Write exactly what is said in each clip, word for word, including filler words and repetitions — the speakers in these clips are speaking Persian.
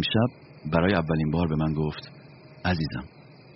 امشب برای اولین بار به من گفت عزیزم.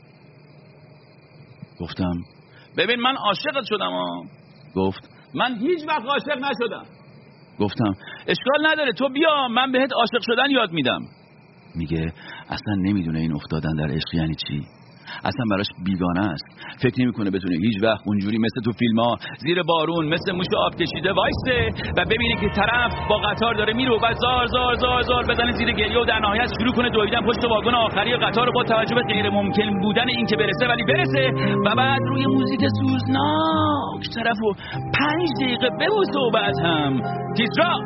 گفتم ببین من عاشقت شدم ها. گفت من هیچ وقت عاشق نشدم. گفتم اشکال نداره تو بیا من بهت عاشق شدن یاد میدم. میگه اصلا نمیدونه این افتادن در عشق یعنی چی. اصلا براش بیگانه است. فکر نمیکنه بتونه هیچ وقت اونجوری مثل تو فیلم ها زیر بارون مثل موش آب کشیده وایسه و ببینه که طرف با قطار داره میره و بعد زار زار زار زار بزنه زیر گریه و در نهایت شروع کنه دویدن پشت واگن آخری قطار با توجه به غیر ممکن بودن این که برسه ولی برسه و بعد روی موزیک سوزناک طرفو پنج دقیقه ببوسه و بعد هم تیتراژ.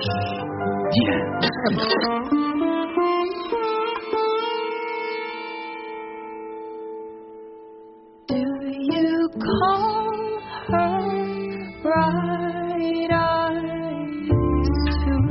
Call her bright eyes too.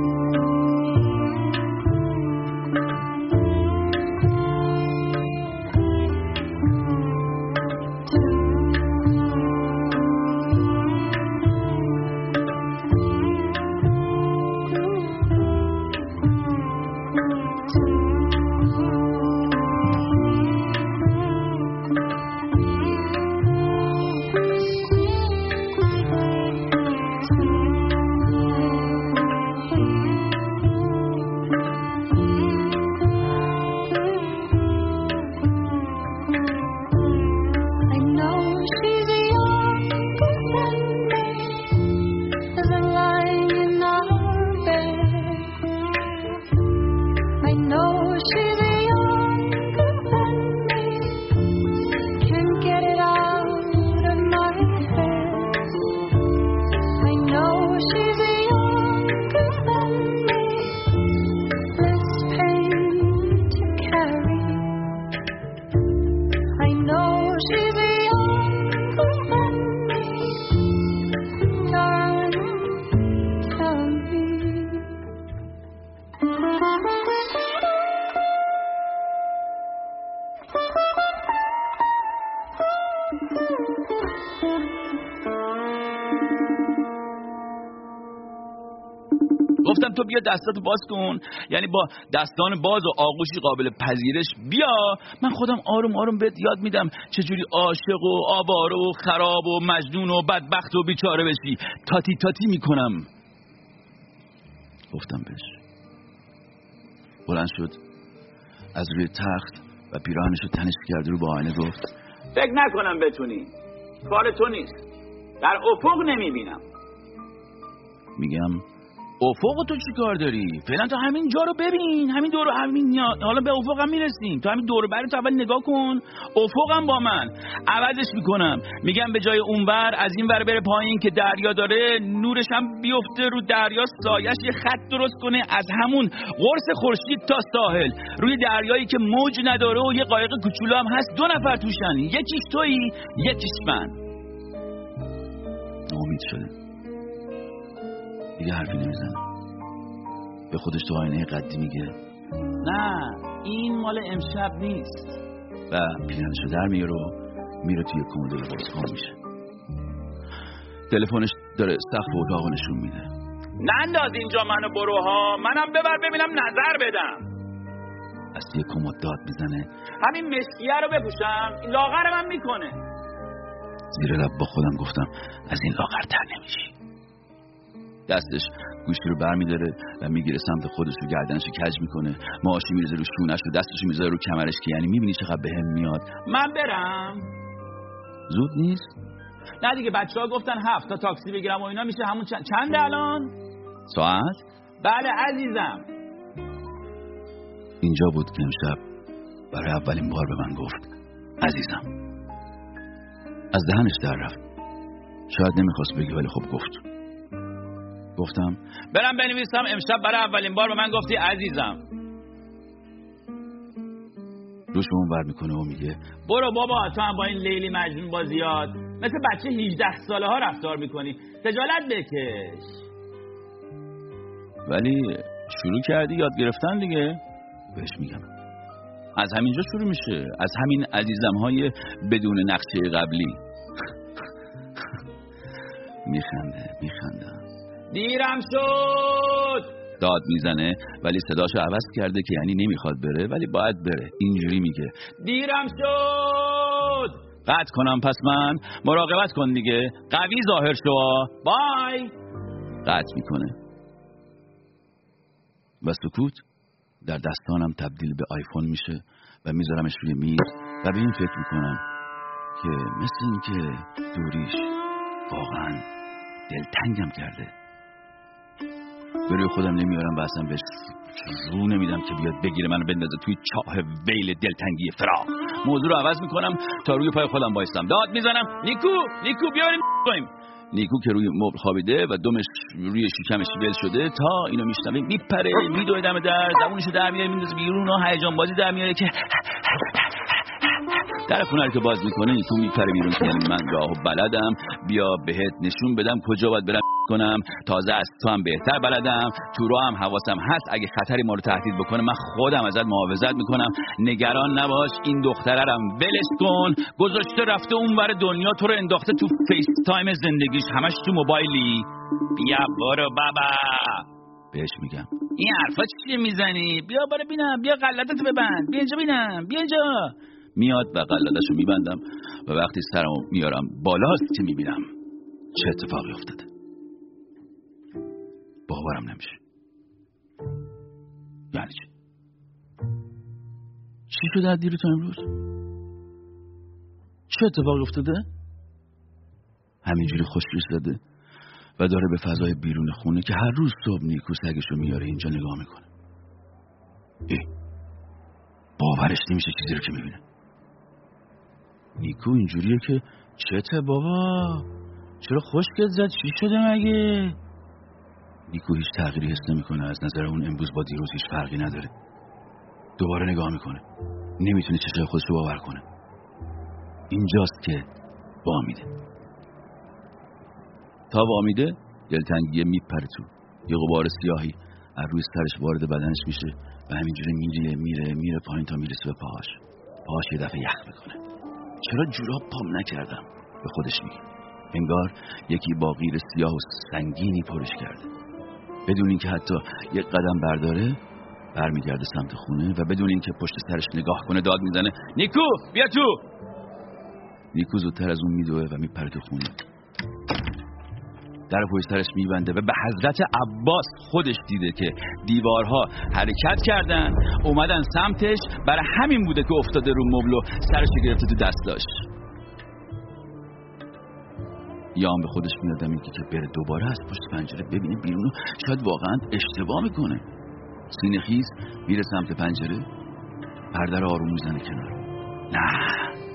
گفتم تو بیا دستاتو باز کن، یعنی با دستان باز و آغوشی قابل پذیرش بیا، من خودم آروم آروم بهت یاد میدم چجوری عاشق و آواره و خراب و مجنون و بدبخت و بیچاره بشی. تاتی تاتی میکنم. گفتم بهش. بلند شد از روی تخت و پیراهنشو تنش کرد رو با آینه گفت فکر نکنم بتونی، کار تو نیست، در افق نمیبینم. میگم افق تو چی کار داری؟ فعلا تو همین جا رو ببین، همین دور همین، حالا به افق هم میرسیم، تو همین دور بر تو اول نگاه کن. افق هم با من عوضش میکنم، میگم به جای اونور از این ور بره پایین که دریا داره، نورش هم بیفته رو دریا، سایش یه خط درست کنه از همون قرص خورشید تا ساحل، روی دریایی که موج نداره و یه قایق کوچولو هم هست، دو نفر توشن، یکیش تویی یکیش من. امید شده دیگه حرفی نمیزنه. به خودش تو آینه قدی میگه نه این مال امشب نیست و پیرنشو در میاره و میره توی کمد لباس ها میشه. تلفنش داره سقف اتاق نشون میده. ننداز اینجا منو بروها، منم ببر ببینم نظر بدم. از توی کمد داد میزنه همین مسکیه رو بپوشم، لاغر من میکنه. زیر لب با خودم گفتم از این لاغرتر نمیشی. دستش گوشتی رو بر میداره و میگیره سمت خودش رو، گردنش رو کج میکنه، ماشی میرزه رو شونش و دستش میذاره رو کمرش که یعنی میبینی چقدر بهم میاد. من برم؟ زود نیست؟ نه دیگه، بچه ها گفتن هفت تا تاکسی بگیرم و اینا میشه همون چند چنده الان؟ ساعت؟ بله عزیزم. اینجا بود که امشب برای اولین بار به من گفت عزیزم. از دهنش در رفت، شاید نمیخواست بگی ولی خب گفت. گفتم برم بنویسم امشب برای اولین بار به من گفتی عزیزم. روش اون بر میکنه و میگه برو بابا، تو هم با این لیلی مجنون بازیات مثل بچه هجده ساله ها رفتار میکنی، خجالت بکش. ولی شروع کردی یاد گرفتن دیگه. بهش میگم از همینجا شروع میشه، از همین عزیزم های بدون نقشه قبلی. میخنده میخنده دیرم شد. داد میزنه ولی صداشو عوض کرده که یعنی نمیخواد بره ولی باید بره. اینجوری میگه دیرم شد. قطع کنم پس من؟ مراقبت کن دیگه، قوی ظاهر شو، بای. قطع میکنه و سکوت در دستانم تبدیل به آیفون میشه و میذارمش روی میز و به این فکر میکنم که مثل این که دوریش واقعا دلتنگم کرده. به روی خودم نمیارم و اصلا بهش رو نمیدم که بیاد بگیره منو بندازه توی چاه ویل دلتنگی فراق. موضوع رو عوض میکنم تا روی پای خودم بایستم. داد میزنم نیکو نیکو بیاریم کنیم. نیکو که روی مبل خوابیده و دمش روی شکمش ول شده تا اینو میشنوه میپره میدوه دم در، زبونشو در میاره میندازه بیرون و هیجان بازی در میاره که در خونه رو که باز میکنه نیکو میپره بیرون که یعنی من راهو بلدم، بیا بهت نشون بدم کجا باید برم کنم، تازه از تو هم بهتر بلدم، تو راه هم حواسم هست اگه خطری ما رو تهدید بکنه من خودم ازت محافظت میکنم، نگران نباش، این دختره رو ولش کن، گذاشته رفته اونور دنیا تو رو انداخته تو فیس تایم زندگیش، همش تو موبایلی، بیا برو بابا. بهش میگم این حرفا چیه میزنی؟ بیا برو ببینم، بیا قلدتو ببند، بیا اینجا ببینم، بیا اینجا. میاد و قلدشو میبندم و وقتی سرمو میارم بالاست که میبینم چه اتفاقی افتاده. باورم نمیشه. یعنی چی؟ چی شده از دیروز تا امروز؟ چه اتفاقی افتاده؟ همینجوری خوشش زده و داره به فضای بیرون خونه که هر روز صبح نیکو سگشو میاره اینجا نگاه میکنه. ای باورش نمیشه چیزی رو که میبینه. نیکو اینجوریه که چته بابا؟ چرا خشکت زد؟ چی شده مگه؟ نیکو هیچ تغییری حس نمیکنه. از نظر اون امروز با دیروز هیچ فرقی نداره. دوباره نگاه میکنه. نمیتونه چشای خودش رو باور کنه. اینجاست که وامیده. تا وامیده دلتنگی میپره تو. یه غبار سیاهی از روی سرش وارد بدنش میشه و همینجوری میره میره میره پایین تا میرسه به پاهاش. پاهاش یه دفعه یخ میکنه. چرا جوراب پام نکردم؟ به خودش میگه. انگار یکی با غیر سیاه و سنگینی پرش کرده. بدون اینکه حتی یک قدم برداره برمیگرده سمت خونه و بدون اینکه پشت سرش نگاه کنه داد میزنه نیکو بیا تو. نیکو زودتر از اون میدوه و میپره تو خونه. در پشت سرش میبنده و به حضرت عباس خودش دیده که دیوارها حرکت کردن اومدن سمتش، برای همین بوده که افتاده رو مبل و سرش گرفته تو دستاش. یا هم به خودش میاد میگه که بره دوباره از پشت پنجره ببینه بیرون و شاید واقعا اشتباه میکنه. سینه خیز میره سمت پنجره، پرده رو آروم میزنه کنار. نه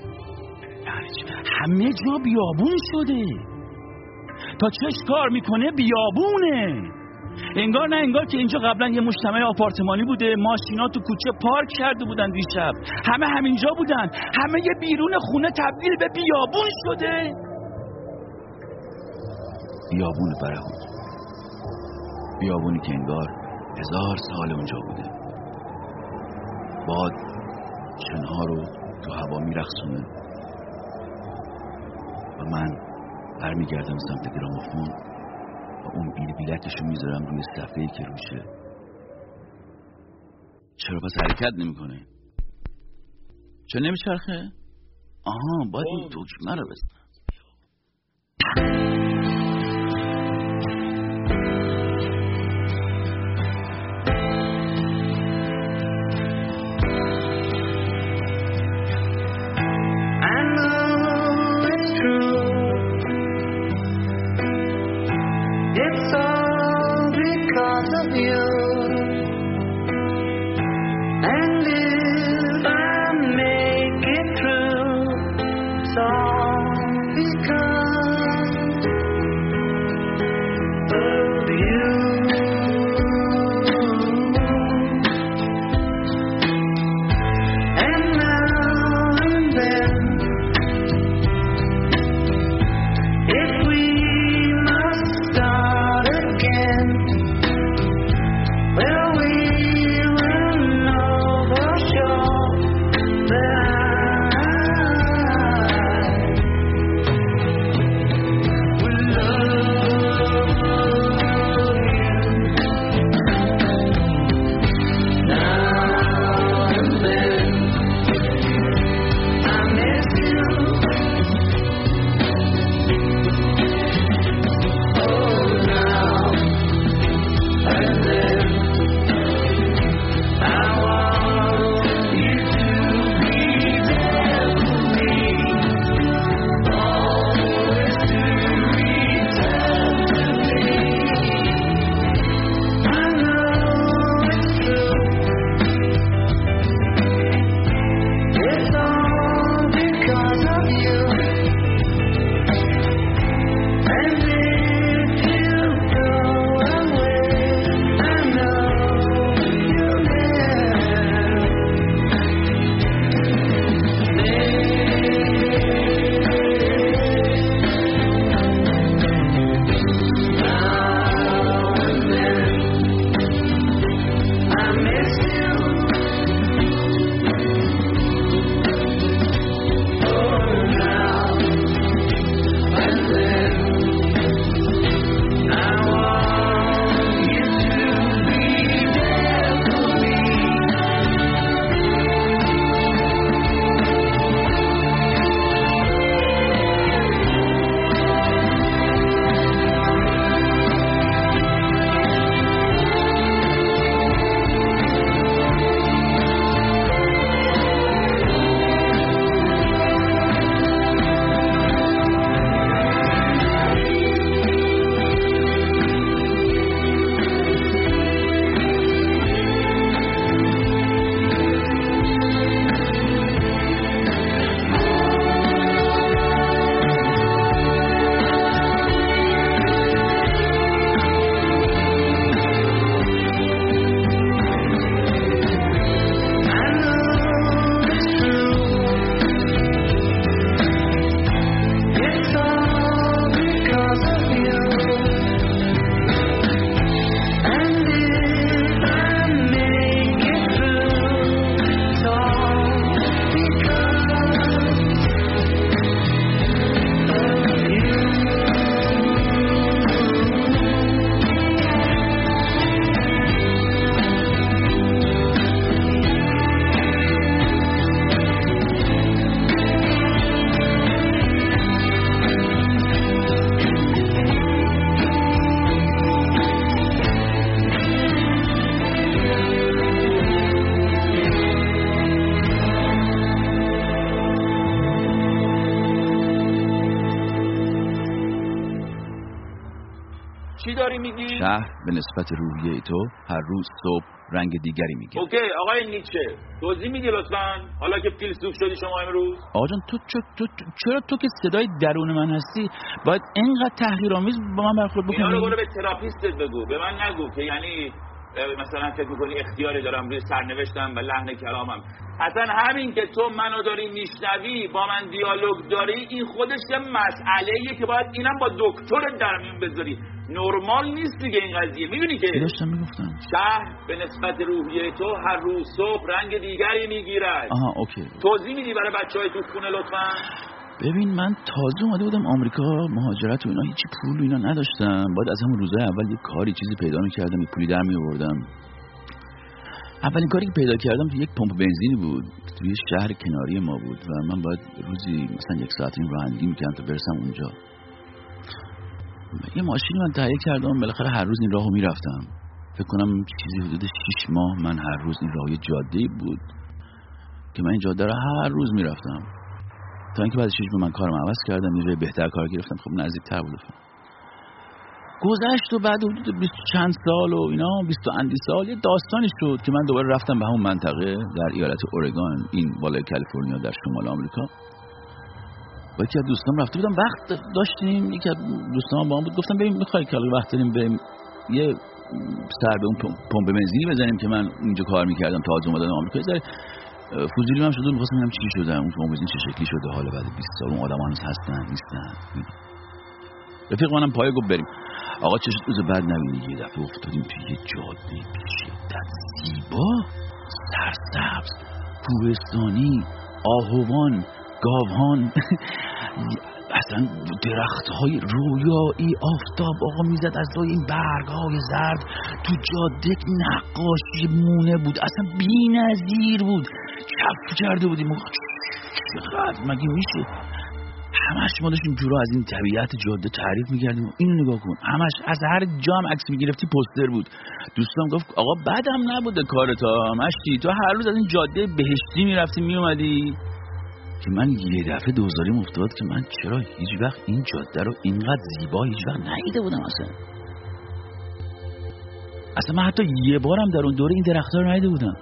همه جا بیابون شده. تا چش کار میکنه بیابونه. انگار نه انگار که اینجا قبلا یه مجتمع آپارتمانی بوده، ماشینا تو کوچه پارک کرده بودن دیشب، همه همینجا بودن، همه یه بیرون خونه تبدیل به بیابون شده. بیابون برهود، بیابونی که انگار هزار سال اونجا بوده. باد شنها رو تو هوا میرقصونه و من برمیگردم سمت گرامافون و اون بیل بیلکشو میذارم روی صفحه‌ای که روشه. چرا پس حرکت نمیکنه؟ چرا نمیچرخه؟ آها باید این دکمه رو بزنم. چی داری میگی؟ شهر به نسبت روحیه تو هر روز صبح رنگ دیگری میگیره. اوکی آقای نیچه توضیح میدی لطفاً حالا که فیلسوف شدی شما امروز؟ آقا جان تو, تو, تو, تو چرا تو که صدای درون من هستی باید اینقدر تحقیرآمیز با من برخورد بکنی؟ اینا رو برو به تراپیستت بگو، به من نگو که یعنی مثلا فکر میکنی اختیاری دارم روی سرنوشتم و لحن کلامم. اصلا همین که تو منو داری میشنوی با من دیالوگ داری این خودش یه مسئله‌ایه که باید اینم با دکتر در میون بذاری. نرمال نیست دیگه این قضیه. میدونی که داشتم میگفتم شهر به نسبت روحیه تو هر روز صبح رنگ دیگری میگیرد. آها اوکی. توضیح میدی برای بچهای تو خونه لطفاً؟ ببین من تازه اومده بودم آمریکا، مهاجرت و اینا، هیچی پول اینا نداشتم. بعد از همون روزای اول یه کاری چیزی پیدا می‌کردم، یه پولی در می‌آوردم. اولین کاری که پیدا کردم تو یک پمپ بنزینی بود توی شهر کناری ما بود و من باید روزی مثلا یک ساعت این رانندگی می‌کردم تا برسم اونجا. یه ماشینی من تهیه کردم، بالاخره هر روز این راهو میرفتم. فکر کنم چیزی حدود شش ماه من هر روز این راهی جاده‌ای بود که من این جاده رو هر روز میرفتم. تا اینکه بعد شش ماه من کارم عوض کردم، یه جای بهتر کار گرفتم، خب نزدیک‌تر بود. گذشت و بعد حدود بیست چند سال و اینا، بیست اندی سال، یه داستانی شد که من دوباره رفتم به همون منطقه در ایالت اورگان، این بالای کالیفرنیا در شمال آمریکا. با یکی از دوستام رفته بودم، وقت داشتیم، یکی از دوستام با هم بود، گفتم ببین می‌خوای که وقت داریم بریم یه سر به اون پمپ بنزینی بزنیم که من اینجا کار می‌کردم تازه اومدم آمریکا. یه فوزیلی هم شده، می‌خواستم ببینم چی شده، اون پمپ بنزین چه شکلی شده حالا بعد بیست سال، اون آدما هنوز هستن نیستن. رفیق منم پایه گفت بریم. آقا چه روز بعد نبینی یه دفعه افتادیم توی یه جاده به شدت زیبا، سرسبز، کوهستانی، آهوان، گاوان، اصلا درخت‌های رویایی، آفتاب آقا میزد از روی این برگ‌های زرد، تو جاده نقاشی مونه بود، اصلا بی‌نظیر بود، کف کرده بودیم. چقدر مگه میشه؟ همش ما داشتیم جورا از این طبیعت جاده تعریف می‌کردیم. اینو نگاه کن، همش از هر جا هم عکس می‌گرفتی پوستر بود. دوستم گفت آقا بعدم نبوده کارتا، مشتی تو هر روز از این جاده بهشتی می‌رفتی میومدی. که من یه دفعه دوزاریم افتاد که من چرا هیچ وقت این جاده رو اینقدر زیبا هیچ وقت ندیده بودم. اصلا اصلا من حتی یه بارم در اون دوره این درخت‌ها رو ندیده بودم،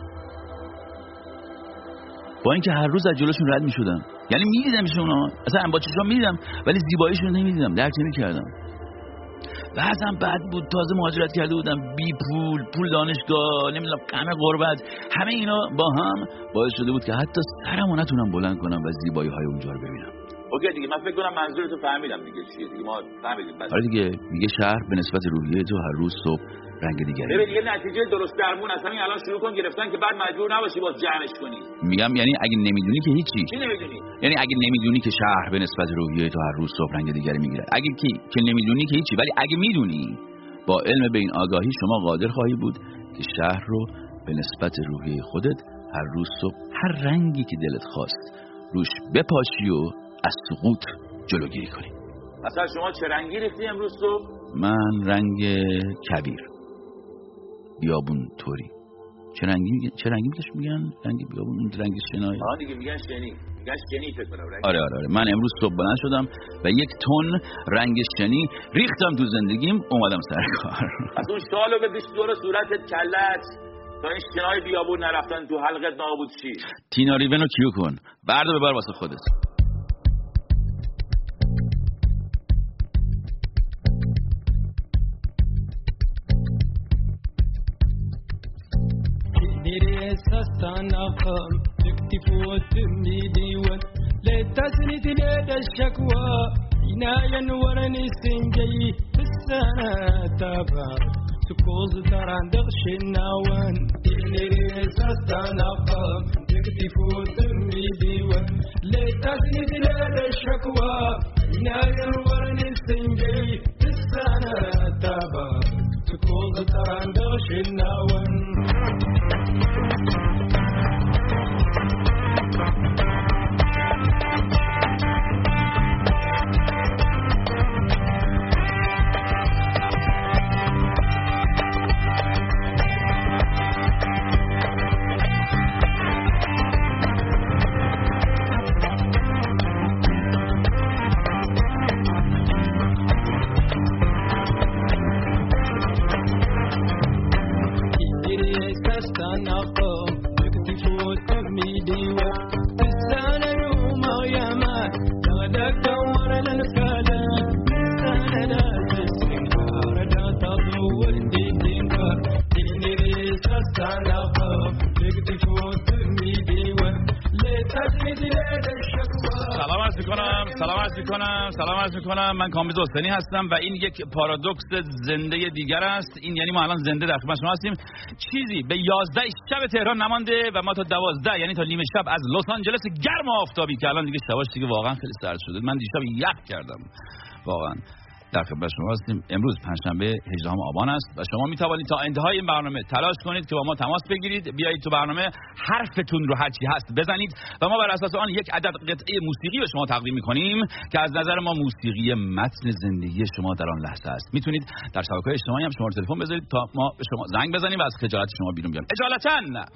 با اینکه هر روز از جلوشون رد می‌شدم. یعنی می‌دیدمشون، اصلا با چشمام می‌دیدم ولی زیباییشون رو نمی‌دیدم، درک نمی‌کردم. بعضم بد بود، تازه مهاجرت کرده بودم، بی پول، پول دانشگاه، نمیدونم غم غربت، همه اینا با هم باعث شده بود که حتی سرمو نتونم بلند کنم و زیبایی‌های اونجا رو ببینم. اوکی دیگه، من فکر کنم منظورتو فهمیدم دیگه چیه دیگه، ما فهمیدیم. آره دیگه، میگه شهر به نسبت روحیه تو هر روز صبح رنگ دیگری. ببین یه نتیجه درست درمون از همین الان شروع کن گرفتن که بعد مجبور نباشی باز جمعش کنی. میگم یعنی اگه نمیدونی که هیچی. چی نمیدونی؟ یعنی اگه نمیدونی که شهر به نسبت روحیه تو هر روز صبح رنگ دیگری میگیره، اگه کی که نمیدونی که هیچی، ولی اگه میدونی با علم به این آگاهی شما قادر خواهی بود که شهر رو به نسبت روحیه خودت هر روز صبح هر رنگی که دلت خواست روش بپاشی و از سقوط جلوگیری کنی. مثلا شما چه رنگی ریختی امروز صبح؟ من رنگ کبیر، بیابون توری. چه رنگی میگن؟ چه رنگی میگن میگن؟ رنگ بیابون، اون رنگ شنای. آها دیگه میگن شنی. میگن شنی فکر کنم رنگ. آره آره آره. من امروز صبح بلند شدم و یک تن رنگ شنی ریختم تو زندگیم، اومدم سر کار. از اون شالو به بیست دور صورتت کلت تا این شنای بیابون نرفتن تو حلقت نابود چی؟ تینا ریونو کیو کن. بردار ببر واسه خودت. سستنقم تكتفوا وتمني ديوان لا تسند لدى الشكوى عنايا ورني سنجي في السنة تبار سكوز تران دغش النوان تغني سستنقم تكتفوا وتمني ديوان لا تسند لدى الشكوى عنايا ورني سنجي في السنة تبار سكوز تران دغش النوان سلام عرض میکنم سلام عرض میکنم سلام عرض میکنم من کامبیز حسینی هستم و این یک پارادوکس زنده دیگر است. این یعنی ما الان زنده در خدمت شما هستیم. چیزی به یازده شب تهران نمانده و ما تا دوازده یعنی تا نیمه شب از لس آنجلس گرم و آفتابی که الان دیگه شباش دیگه واقعا خیلی سرد شده. من دیشب یخ کردم واقعا. در خدمت شما هستیم. امروز پنجشنبه هجدهم آبان است و شما می توانید تا انتهای این برنامه تلاش کنید که با ما تماس بگیرید، بیایید تو برنامه حرفتون رو هر چی هست بزنید و ما بر اساس آن یک عدد قطعه موسیقی به شما تقدیم می‌کنیم که از نظر ما موسیقی متن زندگی شما در آن لحظه است. میتونید در شبکه‌های اجتماعی هم شماره تلفن بذارید تا ما به شما زنگ بزنیم و از خجالت شما بیرون بیایم. اجالتا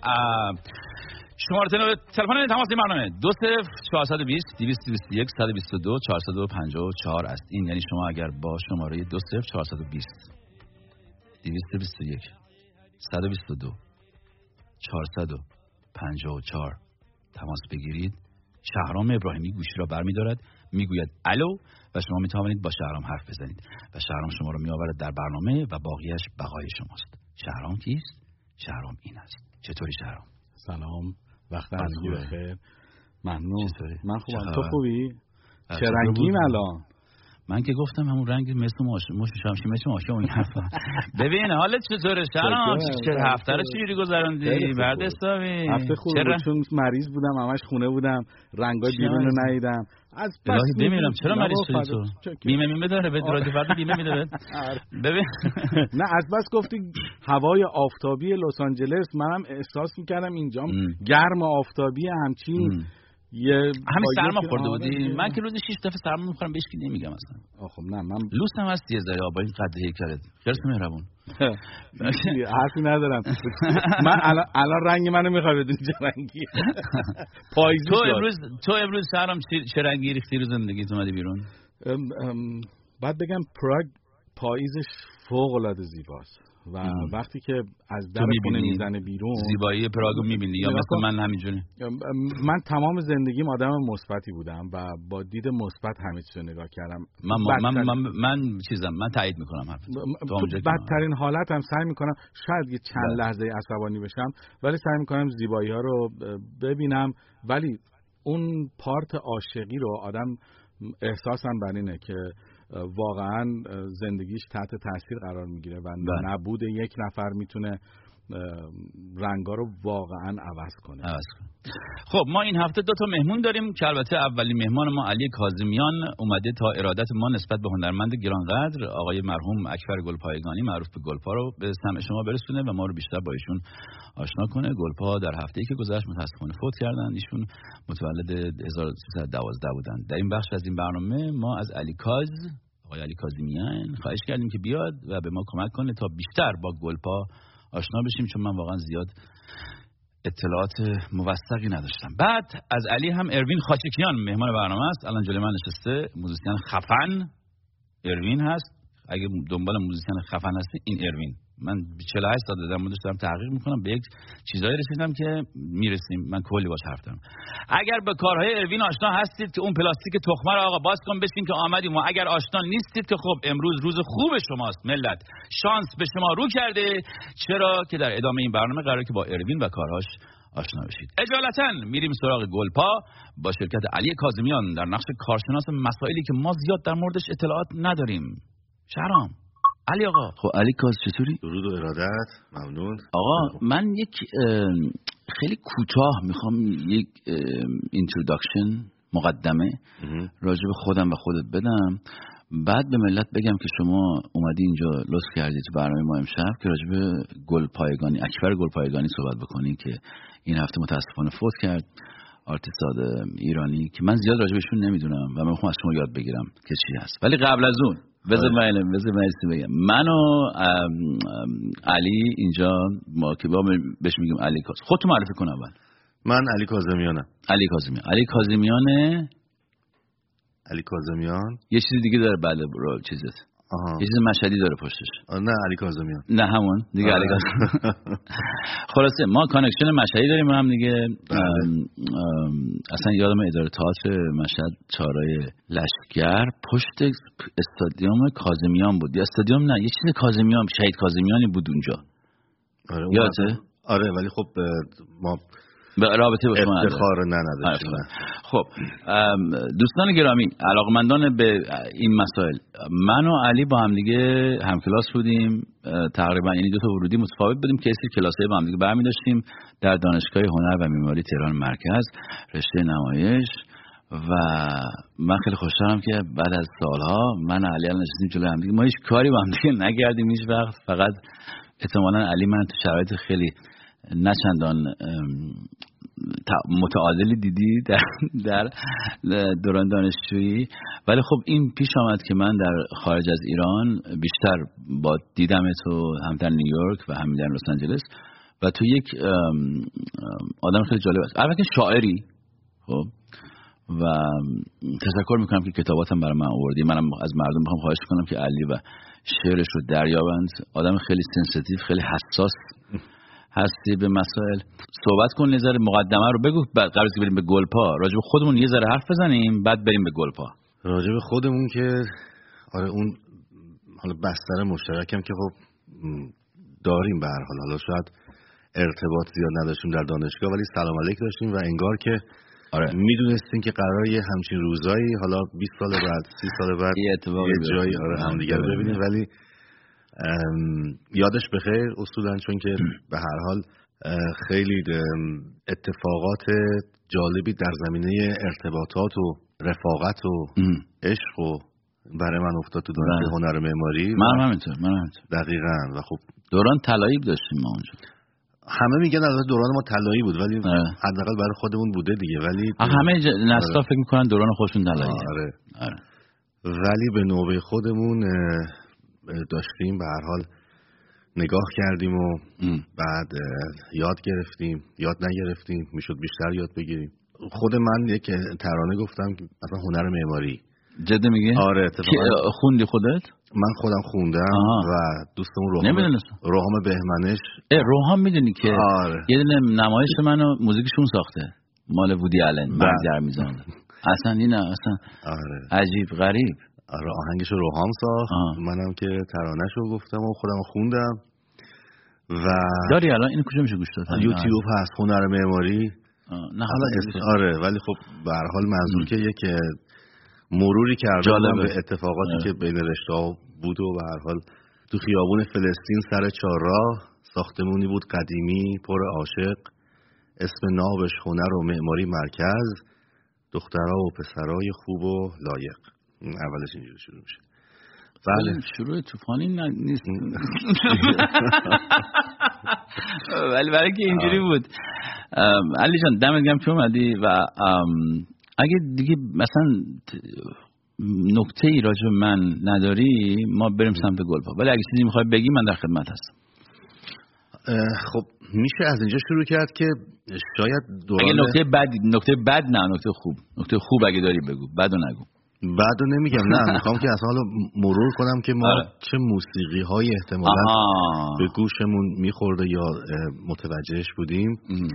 شماره تلفن تماس این برنامه دو صفر چهارصد و بیست دویست و بیست و یک صد و بیست و دو چهارصد و پنجاه و چهار است. این یعنی شما اگر با شماره دو صفر چهارصد و بیست دویست و بیست و یک صد و بیست و دو چهارصد و پنجاه و چهار تماس بگیرید، شهرام ابراهیمی گوشی را برمی‌دارد، میگوید الو و شما میتوانید با شهرام حرف بزنید و شهرام شما را میآورد در برنامه و باقیش بقای شماست. شهرام کیست؟ شهرام این است. چطوری شهرام؟ سلام، وقت همگی بخیر. ممنون. من خوبم، تو چه خوبی؟ چه رنگیم الان؟ من که گفتم همون رنگ مثل ماش ماش شمشی مثل ماشه اون حرفا. ببین حالت چطوره شهرام؟ چه هفته رو چجوری گذروندی؟ بعد حسابی هفته خوبه بود چون مریض بودم، همش خونه بودم، رنگای بیرون رو ندیدم. از پس بمیرم. چرا مریض شدی تو؟ بیمه میمه داره به رادیو فردا بیمه میده. ببین نه از بس گفتی هوای آفتابی لس آنجلس، منم احساس میکردم اینجام گرم آفتابی همچین یه همین سرما خورده بودی. من که روزی شش دفعه سرما میخورم بهش که نمیگم اصلا. خب نه من لوس هم هست یه ذره با این قد هیکلت. خیلی مهربون. حرفی ندارم. من الان الان رنگ منو میخوای بدونی چه رنگی؟ پاییزی. تو امروز تو امروز سرم چه رنگی ریختی رو زندگیت اومدی بیرون؟ بعد بگم پراگ پاییزش فوق العاده زیباست و ام. وقتی که از در خونه میزنه بیرون زیبایی پراگو میبینی یا مثل من همینجوری؟ من تمام زندگیم آدم مثبتی بودم و با دید مثبت همه چیزو نگاه کردم. من من من, من چیزم من تایید میکنم حرف تو بدترین حالت هم سعی میکنم شاید یه چند بله. لحظه عصبانی بشم ولی سعی میکنم زیبایی ها رو ببینم، ولی اون پارت عاشقی رو آدم احساسم بر اینه که واقعا زندگیش تحت تاثیر قرار میگیره و بله. نبود یک نفر میتونه رنگا رو واقعا عوض کنه. عوض کنه. خب ما این هفته دو تا مهمون داریم که البته اولین مهمان ما علی کاظمیان اومده تا ارادت ما نسبت به هنرمند گرانقدر آقای مرحوم اکبر گلپایگانی معروف به گلپا رو به سمع شما برسونه و ما رو بیشتر با ایشون آشنا کنه. گلپا در هفته‌ای که گذشت متاسفانه فوت کردن. ایشون متولد هزار و سیصد و دوازده بودن. در این بخش از این برنامه ما از علی کاظ آقای علی کاظمیان خواهش کردیم که بیاد و به ما کمک کنه تا بیشتر با گلپا آشنا بشیم، چون من واقعا زیاد اطلاعات موثقی نداشتم. بعد از علی هم اروین خاچکیان مهمان برنامه است. الان جلوی من نشسته. موزیسین خفن اروین هست. اگه دنبال موزیسین خفن هستی این اروین. من چهل و هشت سال دادم مودش دارم تحقیق میکنم، به یک چیزایی رسیدم که میرسیم. من کلی باش حرف دارم. اگر به کارهای اروین آشنا هستید که اون پلاستیک تخمه رو آقا باز کن بشین که آمدیم، و اگر آشنا نیستید که خب امروز روز خوب شماست ملت، شانس به شما رو کرده، چرا که در ادامه این برنامه قراره که با اروین و کارهاش آشنا بشید. اجالتا میریم سراغ گلپا با شرکت علی کاظمیان در نقش کارشناس مسائلی که ما زیاد در موردش اطلاعات نداریم. شهرام علی آقا. خب علی کاظ چطوری؟ درود و ارادت. ممنون آقا. من یک خیلی کوتاه میخوام یک اینتروداکشن مقدمه راجع به خودم و خودت بدم، بعد به ملت بگم که شما اومدی اینجا لطف کردید تو برنامه ما امشب که راجع به گلپایگانی اکبر گلپایگانی صحبت بکنی که این هفته متاسفانه فوت کرد. آرتیستاد ایرانی که من زیاد راجع بهشون نمیدونم و من میخوام از شما یاد بگیرم که چی هست. ولی قبل از اون بذار من بذار من بگم من و علی اینجا ما که با بهش میگیم علی کاظ. خودت معرفی کن اول. من علی کاظمیانم. علی کاظمیان. علی کاظمیانه. علی کاظمیان یه چیز دیگه داره بعد رو چیزت. یه چیز مشهدی داره پشتش. نه علی کاظمیان. نه همون دیگه علی کاظمیان. خلاصه ما کانکشن مشهدی داریم هم دیگه. اصلا یادم اداره تئاتر مشهد چهارراه لشکر پشت استادیوم کاظمیان بود. یا استادیوم نه، یه چیز کاظمیان، شهید کاظمیانی بود اونجا. آره یادته؟ آره ولی خب ما به رابطه با شما افتخار نه نداشتیم. خب دوستان گرامی، علاقمندان به این مسائل، من و علی با هم دیگه هم کلاس بودیم تقریبا، یعنی دو تا ورودی متفاوت بودیم که سری کلاسای با هم دیگه برمی داشتیم در دانشگاه هنر و معماری تهران مرکز رشته نمایش. و من خیلی خوشحالم که بعد از سالها من و علی الان نشستیم جلوی هم دیگه. ما هیچ کاری با هم دیگه نکردیم هیچ وقت، فقط احتمالاً علی من تو شرایط خیلی نچندان متعادلی دیدی در, در دوران دانشجویی، ولی خب این پیش آمد که من در خارج از ایران بیشتر با دیدم تو هم در نیویورک و هم در لس آنجلس و تو یک آدم خیلی جالب است، البته شاعری. خب و تشکر میکنم که کتاباتم برای من آوردی. منم از مردم میخوام خواهش کنم که علی و شعرش رو دریابند. آدم خیلی سنسیتیو، خیلی حساس هستی به مسائل. صحبت کن، یه ذره مقدمه رو بگو بعد قبل از که بریم به گلپا راجع به خودمون یه ذره حرف بزنیم، بعد بریم به گلپا. راجع به خودمون که آره اون حالا بستر مشترکم که خب داریم به هر حال، حالا شاید ارتباط زیاد نداشتیم در دانشگاه ولی سلام علیک داشتیم و انگار که آره میدونستیم که قراره یه همچین روزایی حالا بیست سال بعد سی سال بعد یه, یه جایی آره همدیگه رو ببینیم. ولی یادش بخیر اصولا، چون که به هر حال خیلی اتفاقات جالبی در زمینه ارتباطات و رفاقت و عشق و برای من افتاد تو دانشگاه هنر و معماری. من همینطور من همینطور دقیقاً. و خب دوران طلایی داشتیم ما اونجا. همه میگن البته دوران ما طلایی بود ولی حداقل برای خودمون بوده دیگه. ولی همه نسلا فکر میکنن دوران خودشون طلاییه. آره. آره. ولی به نوبه خودمون داشتیم به هر حال نگاه کردیم و ام. بعد یاد گرفتیم، یاد نگرفتیم، میشد بیشتر یاد بگیریم. خود من یک ترانه گفتم که مثلا هنر معماری. جدی میگی؟ آره اتفاقا. خوندی خودت؟ من خودم خوندم. آها. و دوستمون روحام روحام بهمنش. اه روحام میدونی که آره. یه دونه نمایش منو موزیکشون ساخته مال وودی آلن مرزر میزنه. اصلا این اصلا آره. عجیب غریب. آره آهنگشو روحام ساخت. آه. منم که ترانهشو گفتم و خودم خوندم. و داری الان اینو کجا میشه گوش داد؟ یوتیوب هست هنر معماری. نه آره ولی خب به هر حال منظور که یک مروری کردم به اتفاقاتی آه. که بین رشته‌ها بود و به هر حال تو خیابون فلسطین سر چهارراه ساختمونی بود قدیمی پر عاشق، اسم نابش هنر و معماری مرکز، دخترها و پسرای خوب و لایق. اولش اینجوری شروع میشه. بله شروع طوفانی نیست ولی برای که اینجوری بود. علی جان دمت گرم که اومدی و اگه دیگه مثلا نکته ای راجع من نداری ما بریم سمت گلپا، ولی اگه چیزی میخوای بگی من در خدمت هستم. خب میشه از اینجا شروع کرد که شاید دوران اگه نکته بد نکته بد نه نکته خوب نکته خوب اگه داری بگو، بدو نگو. بعدو نمیگم نه میخوام که اصلا مرور کنم که ما آره. چه موسیقی های احتمالاً به گوشمون میخورده یا متوجهش بودیم.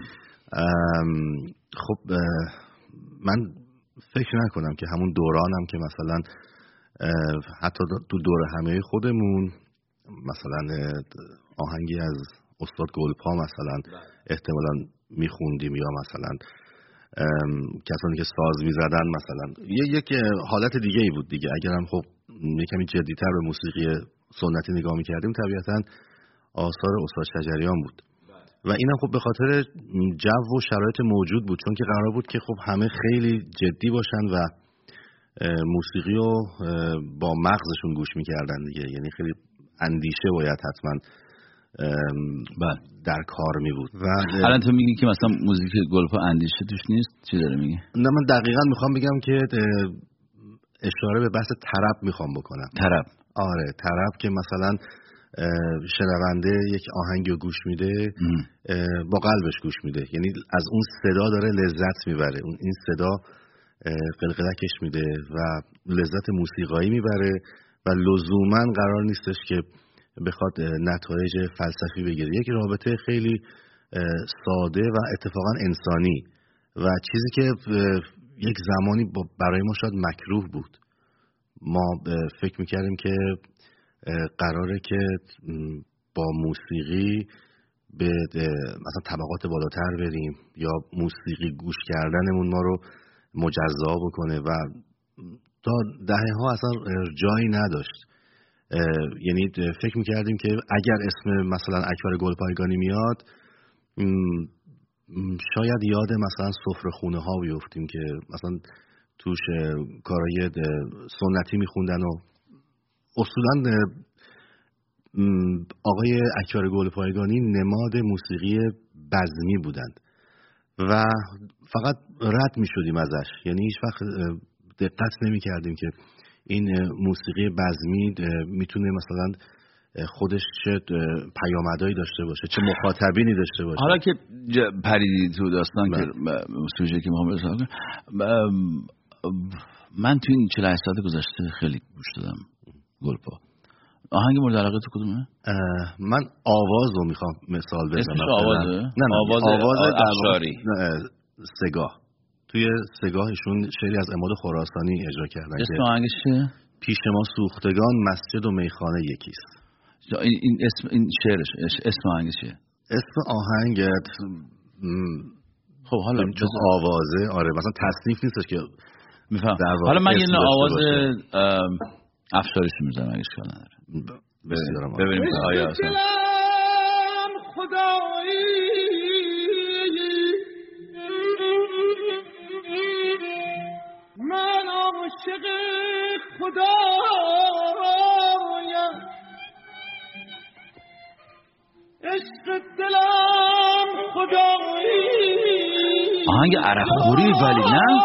خب من فکر نکنم که همون دورانم که مثلا حتی تو دور همه خودمون مثلا آهنگی از استاد گلپا مثلا احتمالاً میخوندیم یا مثلا کسانی که ساز میزدن مثلا یک حالت دیگه ای بود دیگه. اگرم خب یک کمی جدی‌تر به موسیقی سنتی نگاه میکردیم طبیعتاً آثار استاد شجریان بود و اینم خب به خاطر جو و شرایط موجود بود، چون که قرار بود که خب همه خیلی جدی باشن و موسیقی رو با مغزشون گوش میکردن دیگه، یعنی خیلی اندیشه باید حتما در کار می بود. و الان تو میگی که مثلا موزیک گلپا اندیشه توش نیست، چی داره میگی؟ نه من دقیقاً میخوام بگم که اشاره به بحث طرب میخوام بکنم. طرب آره طرب که مثلا شنونده یک آهنگی رو گوش میده با قلبش گوش میده، یعنی از اون صدا داره لذت میبره، اون این صدا قلقلکش میده و لذت موسیقایی میبره و لزوما قرار نیستش که بخواد نتایج فلسفی بگیره. یک رابطه خیلی ساده و اتفاقا انسانی و چیزی که یک زمانی برای ما شاید مکروه بود. ما فکر میکردیم که قراره که با موسیقی به مثلا طبقات بالاتر بریم یا موسیقی گوش کردنمون ما رو مجزا بکنه و تا دهه ها اصلا جایی نداشت. یعنی فکر میکردیم که اگر اسم مثلا اکبر گلپایگانی میاد شاید یاد مثلا سفره خونه ها بیفتیم که مثلا توش کارهای سنتی میخوندن و اصولا آقای اکبر گلپایگانی نماد موسیقی بزمی بودند و فقط رد میشدیم ازش. یعنی هیچ وقت دقت نمی کردیم که این موسیقی بزمی میتونه مثلا خودش چه پیامدهایی داشته باشه، چه مخاطبینی داشته باشه. حالا که پریدی تو داستان که سوژه که میخوام بسازم کنم، من تو این چهل و هشت ساعت گذشته خیلی گوش دادم گلپا. آهنگ مورد علاقه تو کدومه؟ من آواز رو میخوام مثال بزنم. اسمش آوازه؟ نه نه آواز, آواز افشاری. سگاه. توی سگاهشون شعری از عماد خراسانی اجرا کردن. اسم آهنگش چیه؟ پیش ما سوختگان مسجد و میخانه یکیست. این این اسم این شعرش اسم آهنگش چیه؟ اسم آهنگ خب حالا چون آوازه آره مثلا تصنیف نیستش که میفهم. حالا من یه آواز افشاریش میذارم اگه اشکال نداره. بسیار ببینیم که آیا اصلا من عاشق خدایم، عشق دلم خدایی. آهنگ عرق خوری ولی نه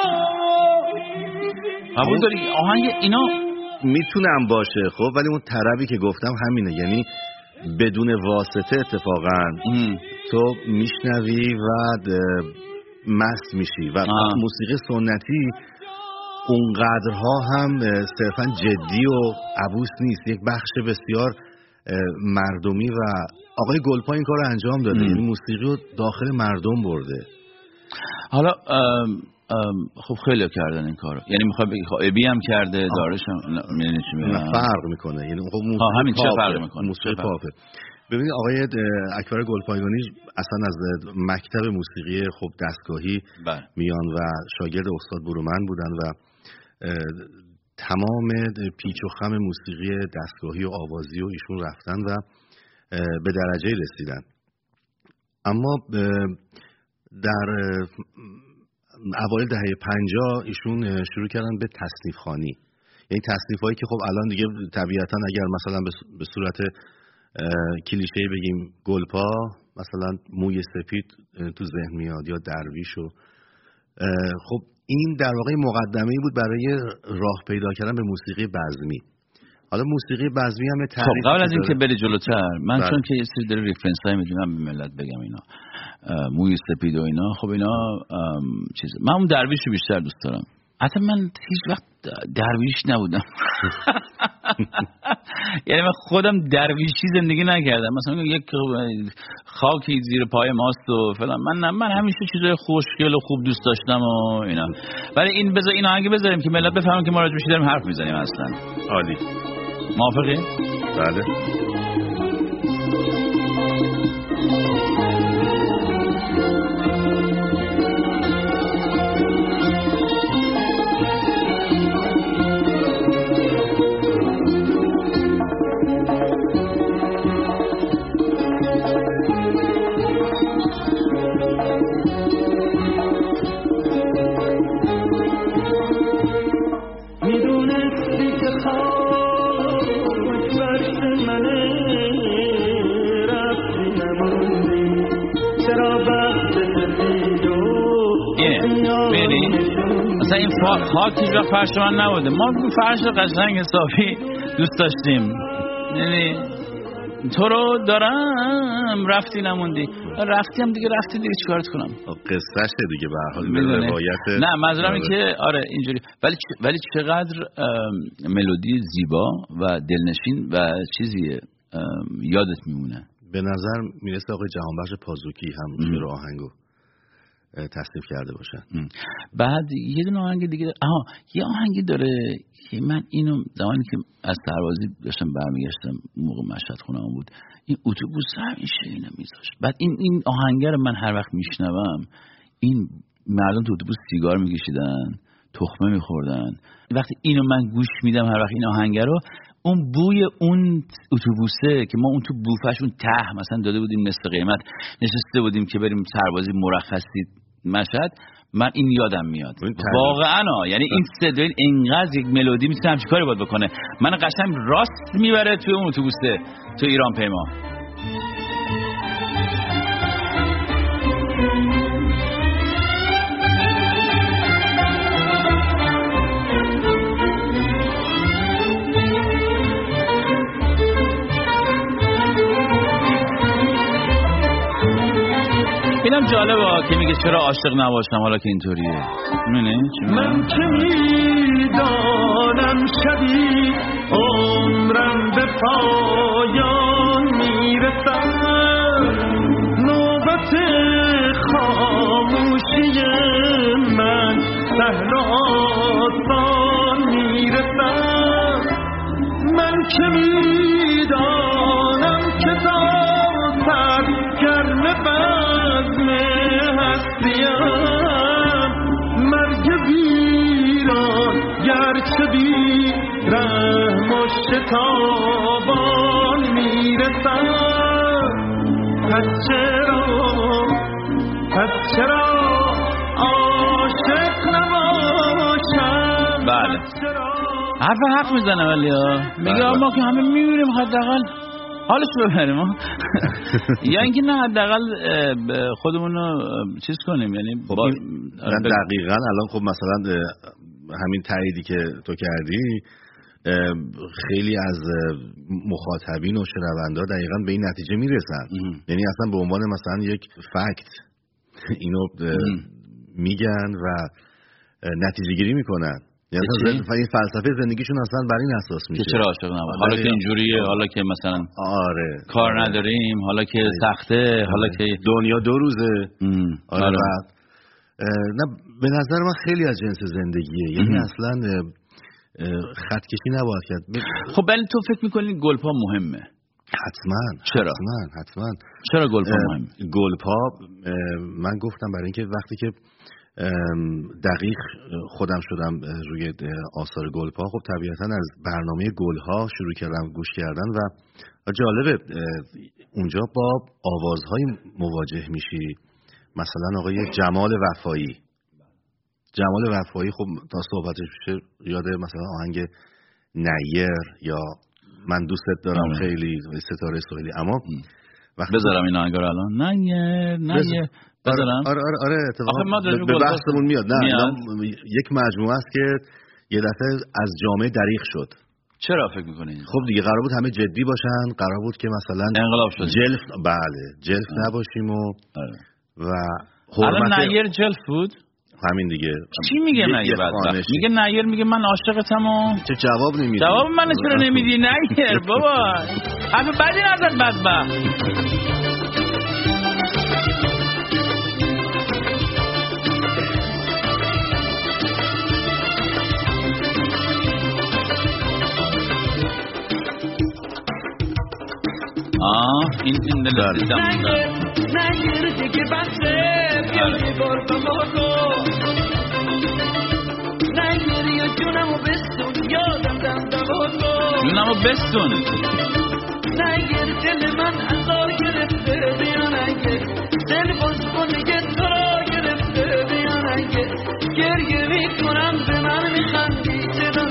قبول داری آهنگ اینا میتونم باشه خب، ولی اون طربی که گفتم همینه، یعنی بدون واسطه اتفاقا ام. تو میشنوی و مست میشی و آه. موسیقی سنتی اونقدرها هم صرفا جدی و عبوس نیست، یک بخش بسیار مردمی و آقای گلپا این کار رو انجام داده، یعنی موسیقی رو داخل مردم برده. حالا ام خب خیلی کردن این کارو، یعنی میخوای بگی خب ابی هم کرده دارش هم یعنی چی میگم فرق میکنه، یعنی خب موسیقی همین چه فرق میکنه موسیقی پاپه. ببینید آقای اکبر گلپایگانی اصلا از مکتب موسیقی خب دستگاهی بله. میان و شاگرد استاد برومند بودن و تمام پیچ و خم موسیقی دستگاهی و آوازی و ایشون رفتن و به درجه رسیدن. اما در اوایل دهه پنجاه ایشون شروع کردن به تصنیف خوانی، یعنی تصنیف هایی که خب الان دیگه طبیعتا اگر مثلا به صورت کلیشه بگیم گلپا مثلا موی سپید تو ذهن میاد یا درویش و خب این در واقع مقدمه‌ای بود برای راه پیدا کردن به موسیقی بزمی. حالا موسیقی بزمی هم تعریف خب قبل از اینکه بری جلوتر من بله. چون که یه سری داره ریفرنس های میدونم به ملت بگم اینا موی سپید و اینا خب اینا چیز من اون درویش رو بیشتر دوست دارم. حتی من هیچ وقت درویش نبودم یعنی من خودم درویشی زندگی نکردم، مثلا یک خاکی زیر پای ماست و فلان. من من همیشه چیزای خوشگل و خوب دوست داشتم و اینا، ولی این بذار این آهنگ بذاریم که ملت بفهمن که ما راجع بهش داریم حرف میزنیم. اصلا عالی. موافقی؟ بله. مثلا این خاک هیچ وقت فرش من نبوده، ما فرش قشنگ حسابی دوست داشتیم. یعنی تو رو دارم رفتی نموندی. رفتی هم دیگه رفتی دیگه چیکارت کنم؟ قصه‌شه دیگه به هر حال روایت. نه منظورم اینه که آره اینجوری، ولی ولی چقدر ملودی زیبا و دلنشین و چیزیه یادت میمونه. به نظر میرسه آقای جهانبخش پازوکی هم شعر آهنگو تصنیف کرده باشن. بعد یه دونه آهنگ دیگه، آها یه آهنگی داره که من اینو زمانی که از سربازی داشتم برمیگشتم موقع مشهد خونه‌ام بود، این اتوبوس همیشه اینو میذاشت. بعد این این آهنگر من هر وقت میشنوم، این مردم تو اتوبوس سیگار میکشیدن، تخمه میخوردن، وقتی اینو من گوش میدم هر وقت این آهنگ رو، اون بوی اون اتوبوسه که ما اون تو بوفش اون ته مثلا داده بودیم نصف قیمت نشسته بودیم که بریم سربازی مرخصی مشهد، من این یادم میاد واقعا ها. یعنی این صدای اینقدر یک ملودی میتونه همچین کاری باید بکنه، من قشنگ راست میبره توی اون اتوبوسه تو ایران پیما. اینم جالبه که میگه چرا عاشق نباشم حالا که اینطوریه. من که میدانم شدید عمرم به پایان میرسد، نوبت خاموشی من سهل و آسان میرسد. من که میدانم که تا سر گرم بزم هستیم، مرگ ویران گرچه بی رحم و شتابان میرسد. پس چرا پس چرا عاشق نباشم؟ بله حرف حق میزنه ولی ها میگه ما که همه میمیریم حداقل حالش ببریم یا اینکه نه حداقل خودمون رو چیز کنیم. یعنی با دقیقاً الان خب مثلا همین تاییدی که تو کردی خیلی از مخاطبین و شنوندا دقیقاً به این نتیجه میرسن. یعنی اصلا به عنوان مثلا یک فکت اینو میگن و نتیجه گیری میکنن. یعنی این فلسفه زندگیشون اصلا بر این اساس میشه که چرا عاشق نباشیم، حالا که اینجوریه، حالا که مثلا آره کار نداریم، حالا که سخته، حالا که دنیا دو روزه. آره, آره. نه به نظر من خیلی از جنس زندگیه. یعنی اصلا خطکشی نباید کرد. خب ولی تو فکر میکنی گلپا مهمه؟ حتما. چرا؟ حتما حتما. چرا گلپا مهمه؟ گلپا من گفتم برای اینکه وقتی که دقیق خودم شدم روی آثار گلپا، خب طبیعتا از برنامه گلها شروع کردم گوش کردن و جالبه اونجا با آوازهای مواجه میشی. مثلا آقای جمال وفایی جمال وفایی خب تا صحبتش میشه یاد مثلا آهنگ نیر یا من دوستت دارم خیلی ستاره سهیلی. اما بذارم این آهنگ رو الان نیر نیر بذارم. آره آره آره اتفاقا به بحثمون میاد. نه میاد. یک مجموعه است که یه دفعه از جامعه دریغ شد. چرا فکر می‌کنید؟ خب دیگه قرار بود همه جدی باشن، قرار بود که مثلا انقلاب شد. جلف بله جلف آه. نباشیم و آره. و حرمت الان نیر جلف بود؟ همین دیگه. چی میگه نیر بعد؟ میگه نیر میگه من عاشقتم و چه جواب نمیدی؟ جواب من چرا نمیدی نیر بابا؟ حرف بدی نزد بدبخت. آه این این دل دیدم نگیر دیگه بسه بیایی بار بماکو نگیر یا جونمو بستون یادم دم دماکو جونمو بستون نگیر دل من ازار گرفته بیا نگیر دل باز کنگه تو را گرفته بیا نگیر گریه میکنم به من میخندی چرا نگیر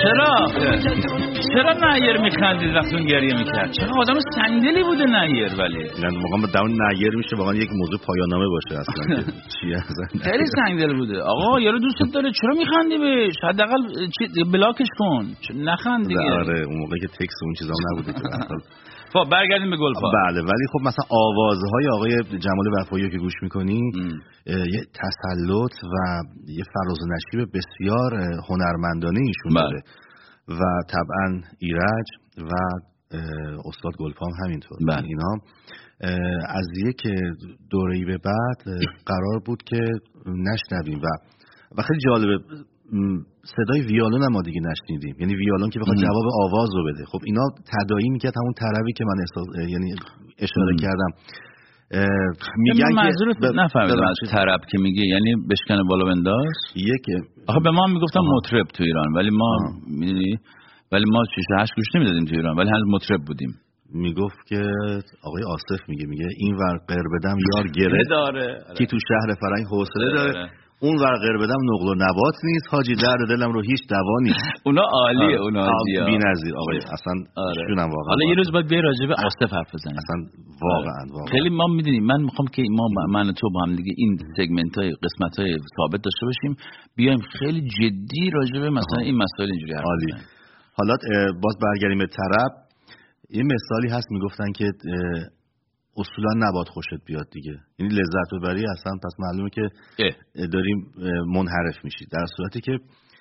چرا چرا نیر میخندید وقتی اون گریه میکرد؟ چرا آدم سنگدلی بوده نیر؟ ولی یعنی واقعا در اون نیر میشه واقعا یک موضوع پایان‌نامه باشه اصلا که چی اصلا خیلی سنگدل بوده. آقا یارو دوستت داره چرا میخندی بهش؟ حداقل بلاکش کن، نخند دیگه. آره اون موقع که تکست اون چیزا نبوده که اصلا. خب برگردیم به گلپا. بله ولی خب مثلا آوازهای آقای جمال وفایی که گوش میکنیم یه تسلط و یه فراز و نشیب بسیار هنرمندانه ایشون داره و طبعا ایرج و استاد گلپا هم همینطور. بله. اینا از یک دوره‌ای به بعد قرار بود که نشنویم و و خیلی جالبه صدای ویولون هم ما دیگه نشنیدیم، یعنی ویولون که بخواد جواب آواز رو بده. خب اینا تداعی میکرد همون طربی که من احساس یعنی اشاره ام. کردم. میگن که منظورت نفهمیدم از طرب که میگه یعنی بشکنه بالا بنداز. یک آخه به ما میگفتن مطرب تو ایران، ولی ما میدونی ولی ما شش هشت گوش نمیدادیم تو ایران، ولی هنوز مطرب بودیم. میگفت که آقای آصف میگه میگه این ور قر بدم یار گره داره که تو شهر فرنگ حوصله داره، اون ور قر بدم نقل و نبات نیست، حاجی درد دلم رو هیچ دوا نیست. اونا عالیه، اونا عالیه، بی‌نظیر آقای اصلا شونم واقعا. حالا یه روز باید به راجع به آصف حرف بزنیم اصلا واقعا واقعا. خیلی ما میدونیم، من میخوام که ما من تو با هم دیگه این سگمنت‌های قسمت‌های ثابت داشته باشیم، بیایم خیلی جدی راجع به مثلا این مسائل اینجوری حرف بزنیم. حالا باز برگردیم به طرب. یه مثالی هست میگفتن که اصولا نباید خوشت بیاد دیگه، یعنی لذت ببری اصلا پس معلومه که اه. داریم منحرف میشی، در صورتی که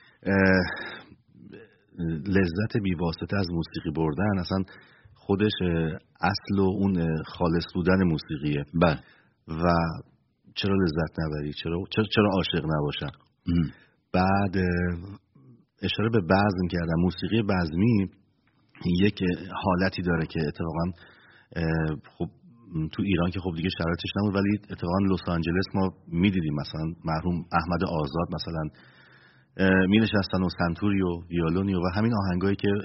لذت بیواسطه از موسیقی بردن اصلا خودش اصل و اون خالص بودن موسیقیه. بله. و چرا لذت نبری؟ چرا چرا, چرا عاشق نباشم؟ ام. بعد اشاره به بزم کردم. موسیقی بزمی یک حالتی داره که اتفاقا خب تو ایران که خب دیگه شرایطش نبود، ولی اتفاقا لس آنجلس ما میدیدیم مثلا مرحوم احمد آزاد مثلا می نشستن و سنتوری و ویولونی و همین آهنگایی که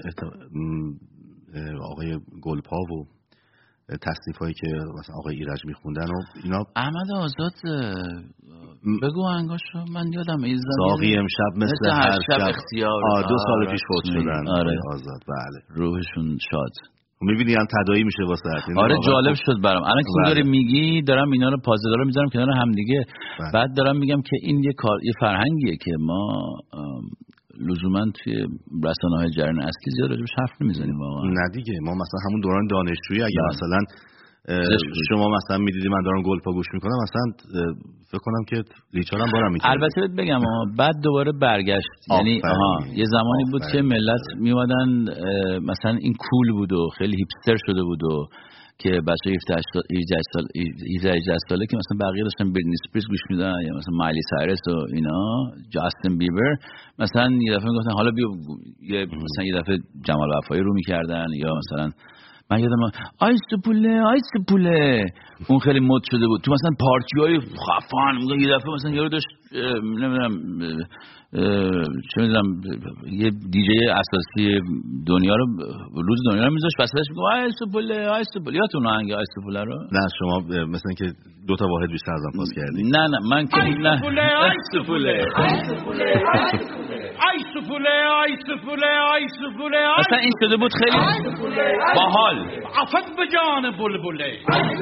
آقای گلپا و تصنیفایی که مثلا آقای ایرج میخوندن و اینا. احمد آزاد بگو آهنگاشو من یادم ایزم ساقی امشب مثل, مثل هر شب اختیار. دو سال پیش فوت شدن. آره. آزاد بله روحشون شاد. میبینی هم تداعی میشه واسه. آره جالب شد برام. الان که داری میگی دارم اینا رو پازل رو میذارم کنار هم دیگه. بله. بعد دارم میگم که این یه کار یه فرهنگیه که ما لزوما توی رسانه‌های جریان اصلی زیاد راجعش حرف نمیزنیم واقعا. نه دیگه ما مثلا همون دوران دانشجویی اگه بله. مثلا شما مثلا میدیدی من دارم گلپا گوش میکنم مثلا فکر کنم که لیچارم بارم میکنم. البته بهت بگم بعد دوباره برگشت، یعنی آها یه زمانی بود که ملت میومدن مثلا این کول بود و خیلی هیپستر شده بود و که بچه هفده هجده ساله که مثلا بقیه داشتن بریتنی اسپیرز گوش میدن یا مثلا مایلی سایرس و اینا، جاستین بیبر، مثلا یه دفعه میگفتن حالا بیا یه مثلا یه دفعه جمال وفایی رو میکردن یا مثلا من یادم آیس پوله آیس پوله اون خیلی مد شده بود تو مثلا پارتی‌های خفن. یه دفعه مثلا یارو داشت نمیدونم چه میدونم یه دیجی اساسی دنیا رو روز دنیا رو میذاشت وسطش میگه آیس پوله آیس پوله. یادتون آهنگ آیس پوله رو؟ نه شما مثلا که دو تا واحد بیشتر ازم پاس کردی. نه نه من که نه آیس پوله آیس پوله آیس پوله آیس پوله آیس پوله مثلا این شده بود خیلی باحال. افت به جان بلبله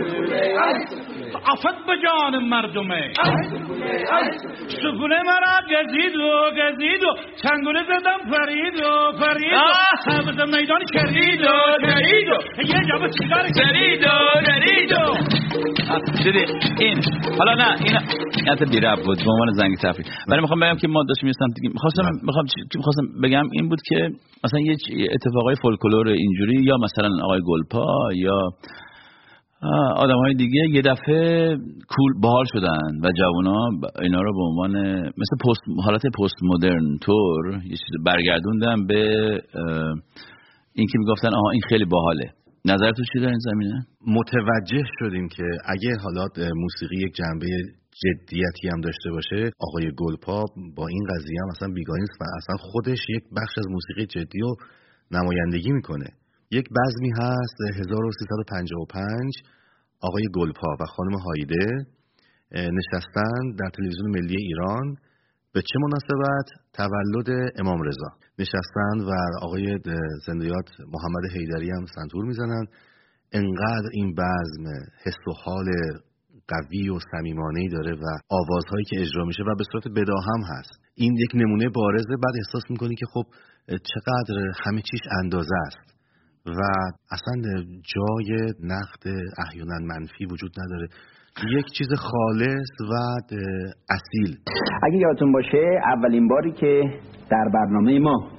افت به جان مردمه سپوله مرا گزید و گزید و چنگوله زدم فرید و فرید و همزم میدان کرید و کرید و یه جب چیزار کرید و کرید و دیدی این حالا نه این حتی بیرب بود به عنوان زنگ تفریح، ولی میخوام بگم که ما داشتیم یه سمت میخواستم میخوام میخواستم بگم این بود که مثلا یه اتفاقای فولکلور اینجوری یا مثلا آقای گلپا یا آدم‌های دیگه یه دفعه کول باحال شدن و جوونا اینا رو به عنوان مثل پست حالت پست مدرن طور یه چیز برگردوندن به این که میگفتن آها این خیلی باحاله. نظرتون چیه در این زمینه؟ متوجه شدیم که اگه حالا موسیقی یک جنبه جدیتی هم داشته باشه، آقای گلپا با این قضیه هم اصلا بیگانه نیست و اصلا خودش یک بخش از موسیقی جدی رو نمایندگی میکنه. یک بزمی هست هزار و سیصد و پنجاه و پنج آقای گلپا و خانم هایده نشستن در تلویزیون ملی ایران به چه مناسبت؟ تولد امام رضا نشستن و آقای زنده‌یاد محمد حیدری هم سنتور میزنن. انقدر این بزم حس و حال قوی و صمیمانه‌ای داره و آوازهایی که اجرا میشه و به صورت بداهم هست. این یک نمونه بارزه. بعد احساس میکنی که خب چقدر همه چیش اندازه است و اصلا جای نقد احیانا منفی وجود نداره. یک چیز خالص و اصیل. اگه یادتون باشه اولین باری که در برنامه ما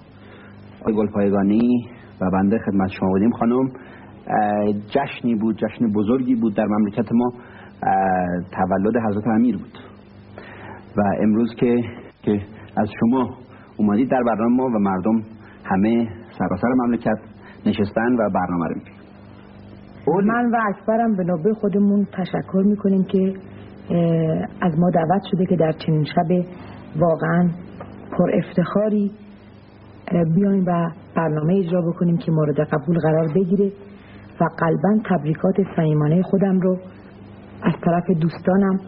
گلپایگانی و بنده خدمت شما بودیم خانم، جشنی بود، جشن بزرگی بود در مملکت ما، تولد حضرت امیر بود و امروز که که از شما اومدید در برنامه ما و مردم همه سراسر مملکت نشستن و برنامه رو می‌بینن. من و اکبرم به نوبه خودمون تشکر میکنیم که از ما دعوت شده که در چنین شب واقعا پر افتخاری بیایم و برنامه اجرا بکنیم که مورد قبول قرار بگیره و قلباً تبریکات صمیمانه خودم رو از طرف دوستانم.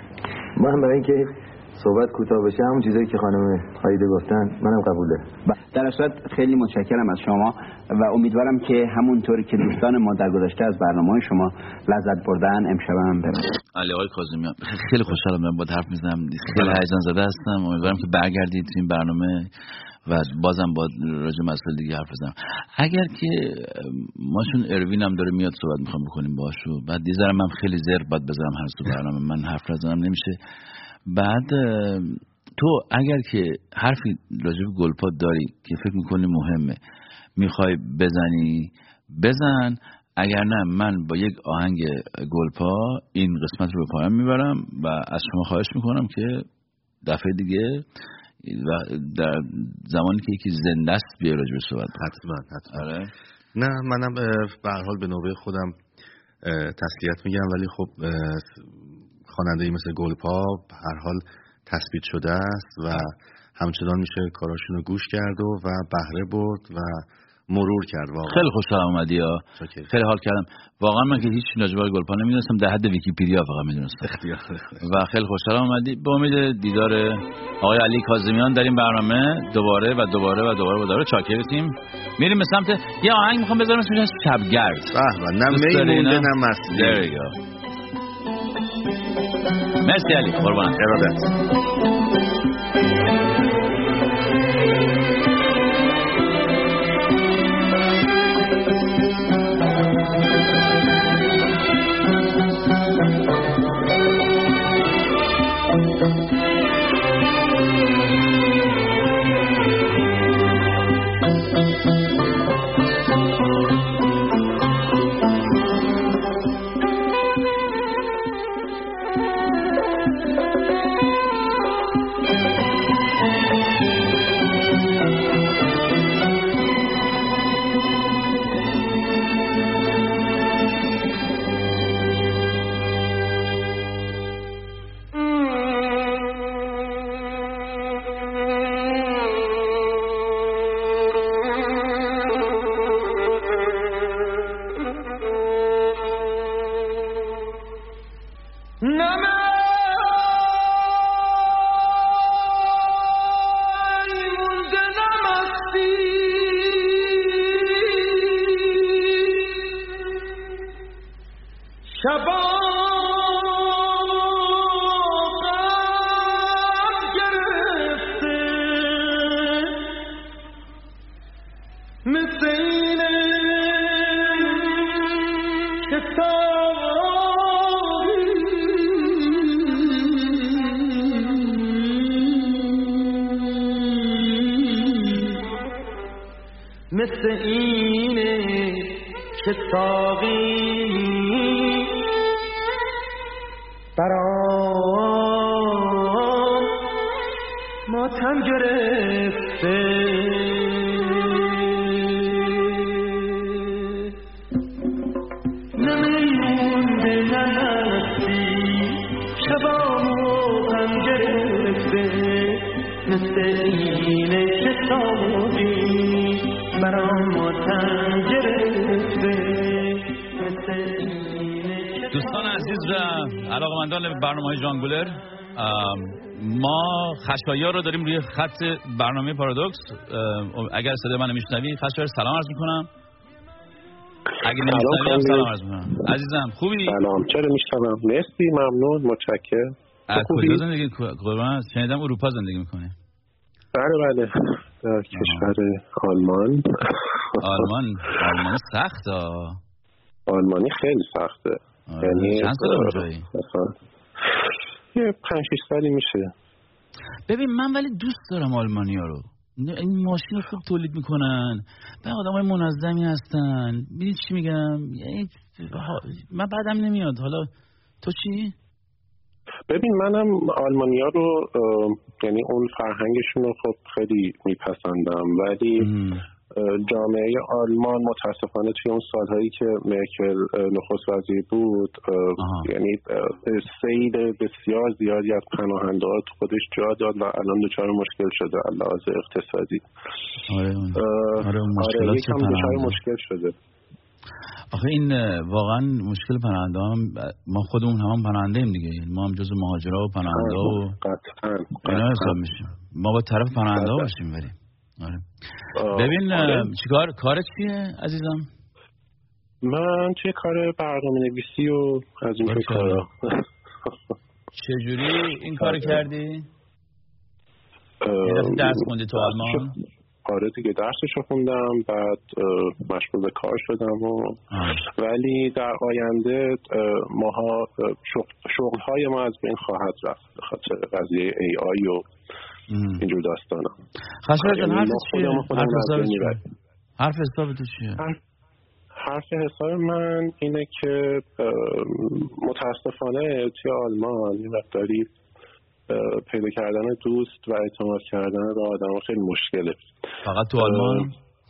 من برای اینکه صحبت کوتاه بشه همون چیزایی که خانم خایده گفتن منم قبوله. در اصل خیلی متشکرم از شما و امیدوارم که همونطوری که دوستان ما در گذشته از برنامه شما لذت بردن امشب هم ببرن. علی آقای کاظمیان خیلی خوشحالم دارم با حرف میزنم. خیلی هیجان زده هستم. امیدوارم که برگردید تو این برنامه و بازم با راجع مسائل دیگه حرف بزنم. اگر که ماشون اروین هم داره میاد صحبت میخوام بکنیم باهاشو. بعد دیگه من خیلی زر باد بزنم هر تو برنامه من حرف بزنم نمیشه. بعد تو اگر که حرفی راجع به گلپا داری که فکر میکنی مهمه میخوای بزنی بزن، اگر نه من با یک آهنگ گلپا این قسمت رو به پایان میبرم و از شما خواهش میکنم که دفعه دیگه و در زمانی که یکی زنده است بیای راجع به صحبت. حتما حتما. آره. نه منم به هر حال به نوبه خودم تسلیت میگم، ولی خب خواننده‌ای مثل گلپا هر حال تثبیت شده است و همچنان میشه کاراشون رو گوش کرد و و بهره برد و مرور کرد. واقعا خیلی خوشحالم اومدی ها. خیلی حال کردم واقعا. من که هیچ راجع گلپا نمیدونستم، در حد ویکی‌پدیا فقط میدونستم. اختیار و خیلی خوشحالم اومدی. به امید دیدار آقای علی کاظمیان در این برنامه دوباره و دوباره و دوباره و دوباره چاکرتیم. میریم به سمت یه آهنگ میخوام بذارم اسمش شبگرد. به به. نه میمونده نه مستی. مرسی علی قربان. ارادت. مثل اینه که ساقی برام ماتم گرفته، نمیمونده نستی شبامو غم گرفته، مثل اینه که ساقی دوستان عزیز و علاقه‌مندان برنامه‌های ژانگولر، ما خشایار رو داریم روی خط برنامه پارادوکس. اگر صدای منو میشنوی خشایار سلام عرض میکنم. اگه نمیشنوی هم سلام عرض میکنم. عزیزم خوبی؟ سلام. چرا میشنوم؟ مرسی، ممنون، متشکرم. از کجا زندگی قربان؟ شنیدم اروپا زندگی میکنی. بله بله در کشور آلمان. آلمان آلمان سخته. آلمانی خیلی سخته. یعنی چند سال اونجایی؟ یه پنج شش سالی میشه. ببین من ولی دوست دارم آلمانیا رو. این ماشین رو خوب تولید میکنن، به آدمای منظمی هستن. ببین چی میگم، یعنی من بعدم نمیاد. حالا تو چی؟ ببین منم آلمانیا رو یعنی اون فرهنگشون رو خب خیلی میپسندم، ولی ام. جامعه آلمان متاسفانه توی اون سالهایی که مرکل نخست وزیر بود آها. یعنی سیل بسیار زیادی از پناهنده‌ها تو خودش جا داد و الان دچار مشکل شده لحاظ اقتصادی. آره اون آره اون مشکلات آره یکم دچار مشکل شده. آخه این واقعا مشکل پناهنده هم ما خودمون هم پناهنده ایم دیگه، ما هم جز مهاجرا و پناهنده و قطعاً اینا حساب میشیم. ما با طرف پناهنده باشیم بریم. آره. ببین آره. چیکار کارت چیه عزیزم؟ من چه کار برنامه نویسی و از این کارا. چجوری این کارو کردی؟ یعنی درس خوندی تو آلمان؟ آره دیگه درسشو خوندم، بعد مشغول به کار شدم و آه. ولی در آینده ماها شغل های ما از بین خواهد رفت به خاطر قضیه ای آی و ام. اینجور داستانا. خشایار جان حرف چیه؟ حرف حساب تو چیه؟ حرف حساب من اینه که متاسفانه توی آلمان یه مقداری پیدا کردن دوست و اعتماد کردن به آدم خیلی مشکله. فقط تو آلمان؟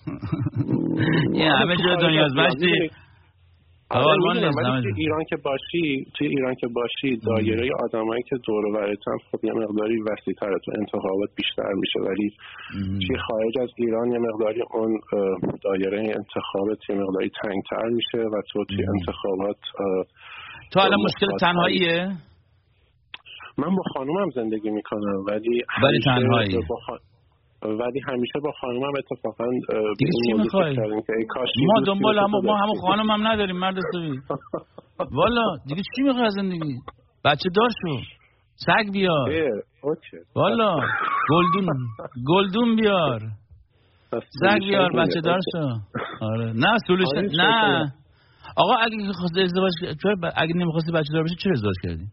یه همه جا دنیا از مجدی آلمان نیست. توی ایران که باشی توی ایران که باشی دایره آدمایی که دور و برتن خب یه مقداری وسیع‌تره، تو انتخابات بیشتر میشه، ولی توی خارج از ایران یه مقداری اون دایره انتخابات یه مقداری تنگ‌تر میشه و تو توی انتخابات تو الان مشکل تنهاییه؟ من با خانومم زندگی میکنم ولی ولی تنهایی خان... ولی همیشه با خانومم اتفاقا دیگه چی میخوای؟ ما دنبال هم ما همون خانوم هم نداریم مرد حسابی. والا دیگه چی میخوای زندگی؟ بچه دار شو، سگ بیار. والا گلدون گلدون بیار، سگ بیار، بچه دار شو. آره نه سولوشن نه آقا اگه خواستی ازدواج اگه نمیخواستی بچه دار بشی چرا ازدواج کردی؟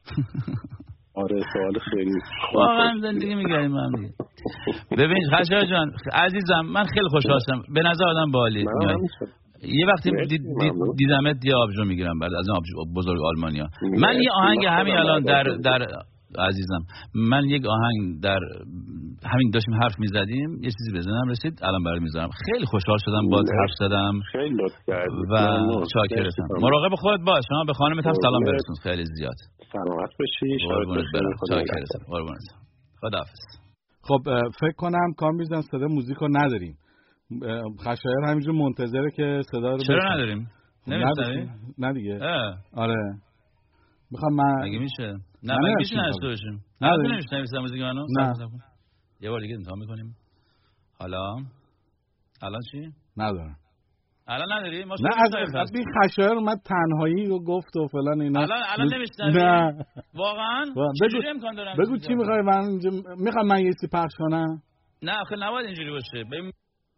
آره سوال خیلی واقعا زندگی میگردیم من دیگه. ببین خشایار جان عزیزم من خیلی خوشحال شدم، به نظر آدم باحالی. یه وقتی دید دیدمت یه آبجو میگیرم بعد از اون آبجو بزرگ آلمانیا. من یه آهنگ همین الان در در عزیزم من یک آهنگ در همین داشتیم حرف میزدیم یه چیزی بزنم رسید الان برای میذارم. خیلی خوشحال شدم باهات حرف زدم. خیلی لطف کردی و چاکرتم. مراقب خودت باش. شما به خانمت هم سلام برسون خیلی زیاد. سلامت باشی. قربونت برم. چاکرتم. قربونت. خداحافظ. خب فکر کنم کامبیزن صدا موزیکو نداریم. خشایار همینجور منتظره که صدا رو چرا نداریم؟ نمی‌شنوی؟ نه دیگه. آره. میخوام من اگه میشه نه من میشه نشته باشیم. نه تو نمیشنوی صدا موزیک منو؟ نه. یه بار دیگه امتحان میکنیم. حالا الان چی؟ ندارم. الان نداری؟ ما نه از قبل خشایار اومد تنهایی و گفت و فلان اینا. الان الان نمیشنوی؟ نه. واقعا؟ بگو امکان دارم. بگو چی میخوای من اینجا میخوام من یه چیزی پخش کنم؟ نه آخه نباید اینجوری باشه. ببین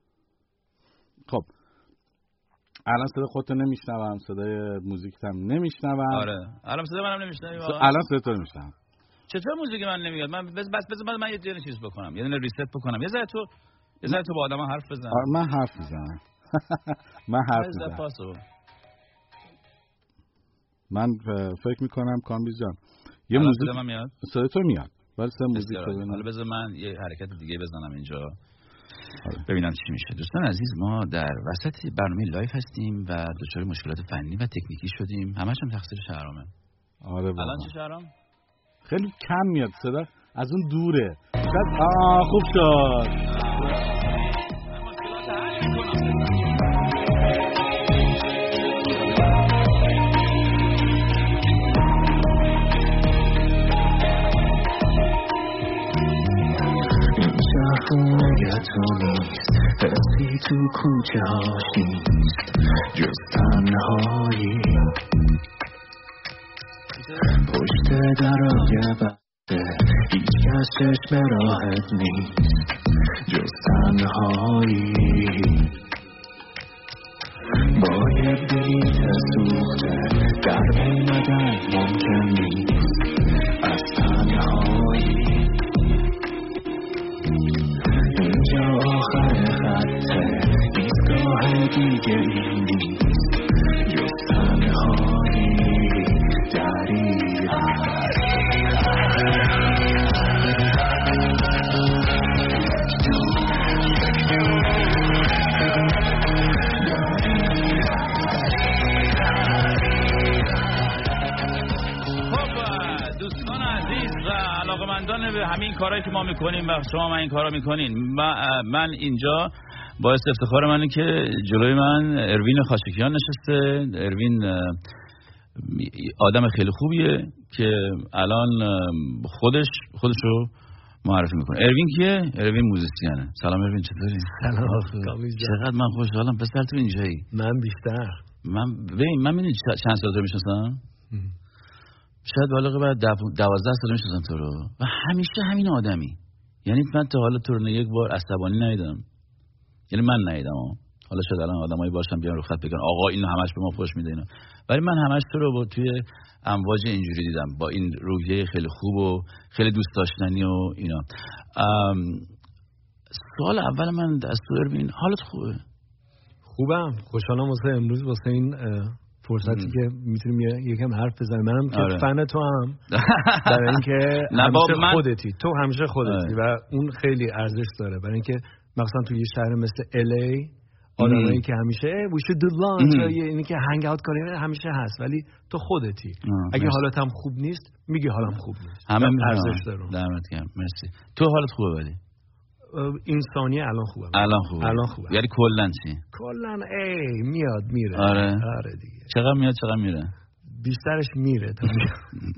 خب الان صدا خودتو نمیشنوم، صدای موزیکت هم نمیشنوم. آره الان صدا منم نمیشنوی واقعا. الان صدا تو نمیشنوم. چطور موزیک من نمیاد؟ من بس بس بس من یه دونه چیز بکنم، یه دونه ریست بکنم. یه ذره تو یه ذره تو با آدما حرف بزن. آره من حرف میزنم. من حرف میزنم. من فکر میکنم کامبیز جان یه موزیک من میاد. صدا تو میاد. ولی صدا موزیک تو ببینم. حالا بذار من یه حرکت دیگه بزنم اینجا. ببینم چی میشه. دوستان عزیز ما در وسط برنامه لایف هستیم و دچار مشکلات فنی و تکنیکی شدیم. همش هم تقصیر شهرامه. آره واقعا. الان چه شهرام؟ خیلی کم میاد صدا، از اون دوره. آه خوب شد. تو کوچه هاش نیست جز تنهایی. پشت درای بسته هیچ کس چشم راحت نیست جز تنهایی. با یه بلیت سوخته در پیمدن ممکن نیست از تنهایی. اینجا آخر خطه ایستگاه دیگه این نیست جز تنهایی. دریغ علاقمندان به همین کارهایی که ما میکنیم و شما من این کارا میکنین. من اینجا باعث افتخار منه که جلوی من اروین خاشقیان نشسته. اروین آدم خیلی خوبیه که الان خودش خودشو معرفی میکنه. اروین کیه؟ اروین موزیسیانه. سلام اروین، چطوری؟ سلام. چقدر من خوشحالم پسر تو اینجایی. من بیشتر. من ببین من میدونی چند سال تو میشناسم؟ شاید بالغ بعد دوازده سال میشناسم تو رو و همیشه همین آدمی. یعنی من تا حالا تو رو یک بار عصبانی ندیدم. یعنی من ندیدم. حالا شاید الان آدمایی باشن بیان رو خط بگن آقا اینو همش به ما فوش میده اینا، ولی من همش تو رو با توی امواج اینجوری دیدم، با این روحیه خیلی خوب و خیلی دوست داشتنی و اینا. سوال اول من از تو اروین، حالت خوبه؟ خوبم، خوشحالم واسه امروز، واسه این فرصتی ام. که میتونیم یکم حرف بزنیم. منم که آره. فن تو هم برای اینکه همیشه من... خودتی، تو همیشه خودتی آره. و اون خیلی ارزش داره، برای اینکه مثلا تو یه شهر مثل ال ای آدمایی که همیشه we should do lunch، یعنی که هنگ اوت کنیم همیشه هست، ولی تو خودتی. اگه حالت هم خوب نیست میگی حالم خوب نیست، همه ارزش داره. دمت گرم، مرسی. تو حالت خوبه؟ ولی انسانی الان خوبه. الان خوبه. الان خوبه. یعنی کلا چی؟ کلا ای میاد میره. آره. آره دیگه. چقدر میاد چقدر میره؟ بیشترش میره تا میاد.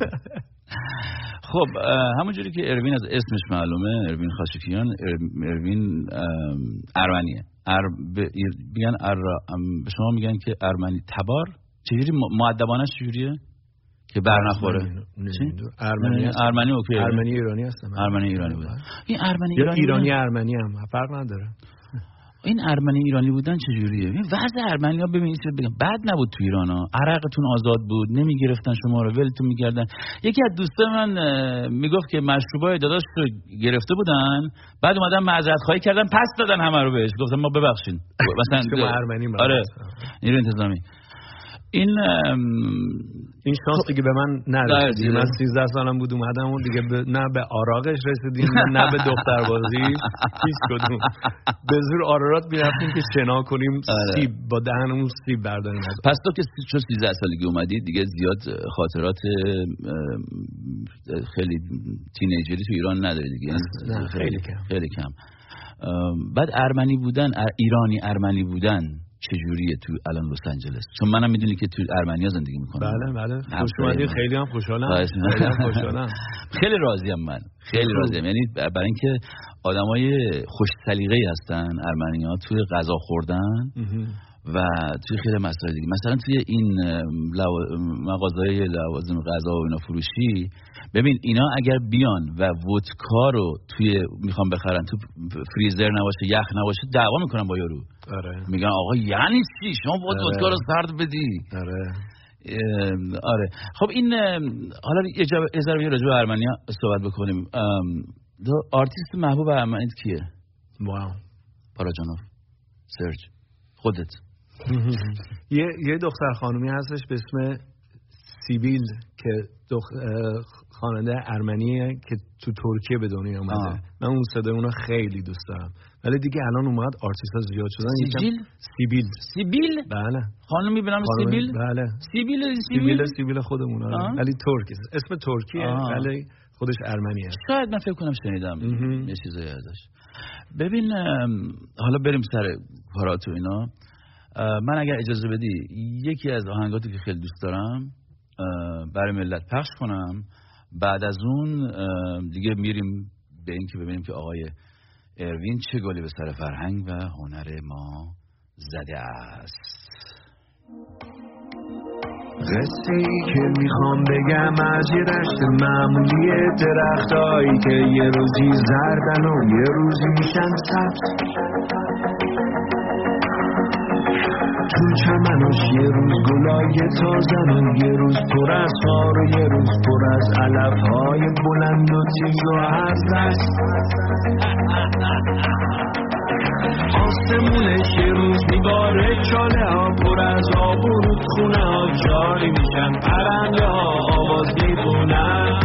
خب همونجوری که اروین از اسمش معلومه، اروین خاشقیان، اروین ارمنیه. ار میگن ار به شما میگن که ارمنی تبار. چجوری مؤدبانش چجوریه؟ که بر نخوره. ارمنی هست. ارمنی اوکی. ارمنی ایرانی هستم. ارمنی ایرانی بود. این ارمنی ایرانی ایرانی ارمنی هم فرق نداره. این ارمنی ایرانی بودن چجوریه؟ این وضع ارمنی‌ها ببینید بگم بد نبود تو ایران ها. عرقتون آزاد بود، نمیگرفتن شما رو، ولتون میکردن. یکی از دوستان من میگفت که مشروبای داداش رو گرفته بودن، بعد اومدن معذرت خواهی کردن، پس دادن همه رو بهش. گفتم ما ببخشید. مثلا ارمنی آره نیرو انتظامی. این این شانس دیگه به من نرسید. من سیزده سالم بود اومدم و دیگه ب... نه به آراغش رسیدیم نه به دختربازی هیچ کدوم. به زور آرارات میرفتیم که شنا کنیم، سیب با دهنمون سیب برداریم. پس تو که چون سیزده سالگی اومدی دیگه زیاد خاطرات خیلی تینیجری تو ایران نداری دیگه. نه خیلی کم. خیلی کم. بعد ارمنی بودن، ایرانی ارمنی بودن چجوریه تو الان لس آنجلس؟ چون منم میدونی که تو ارمنیا زندگی میکنم. بله بله خوش اومدید. خیلی هم خوشحالم. خیلی هم خوشحالم. خیلی راضیم من. خیلی راضیم. یعنی برای اینکه آدمای خوش سلیقه‌ای هستن ارمنی‌ها توی غذا خوردن و توی خیلی مسائل دیگه. مثلا توی این لو... مغازه‌های لوازم غذا و اینا فروشی، ببین اینا اگر بیان و ودکا رو توی میخوام بخرن تو فریزر نباشه، یخ نباشه، دعوا میکنن با یارو. آره. میگن آقا یعنی چی شما باید آره. ودکا رو سرد بدی. آره. آره. خب این حالا یه ذره راجع به ارمنیا صحبت بکنیم. دو آرتیست محبوب ارمنیت کیه؟ واو. پاراجانوف، سرج، خودت. یه یه دختر خانومی هستش به اسم سیبیل که دخ... خواننده ارمنیه که تو ترکیه به دنیا اومده. آه. من اون صدای اونو خیلی دوست دارم، ولی دیگه الان اومد آرتیست‌ها زیاد شدن. سیبیل؟ سیبیل. سیبیل؟ بله. خانومی به نام سیبیل؟ بله. سیبیل سیبیل سیبیل خودمونه، ولی ترکی. اسم ترکیه ولی خودش ارمنیه. شاید من فکر کنم شنیدم یه چیزایی ازش. ببین حالا بریم سر کارات و اینا. من اگر اجازه بدی یکی از آهنگاتی که خیلی دوست دارم برای ملت پخش کنم، بعد از اون دیگه میریم به این که ببینیم که آقای اروین چه گلی به سر فرهنگ و هنر ما زده است. قصه ای که میخوام بگم از یه دشت معمولی، درختایی که یه روزی زردن و یه روزی میشن سبز، تو چمناش یه روز گلای تازن و یه روز پر از خار و یه روز پر از علفهای بلند و تیز و حساس. آسمونش یه روز میباره چاله ها پر از آب و رودخونه ها جاری میشن، پرنده ها آواز میخونن.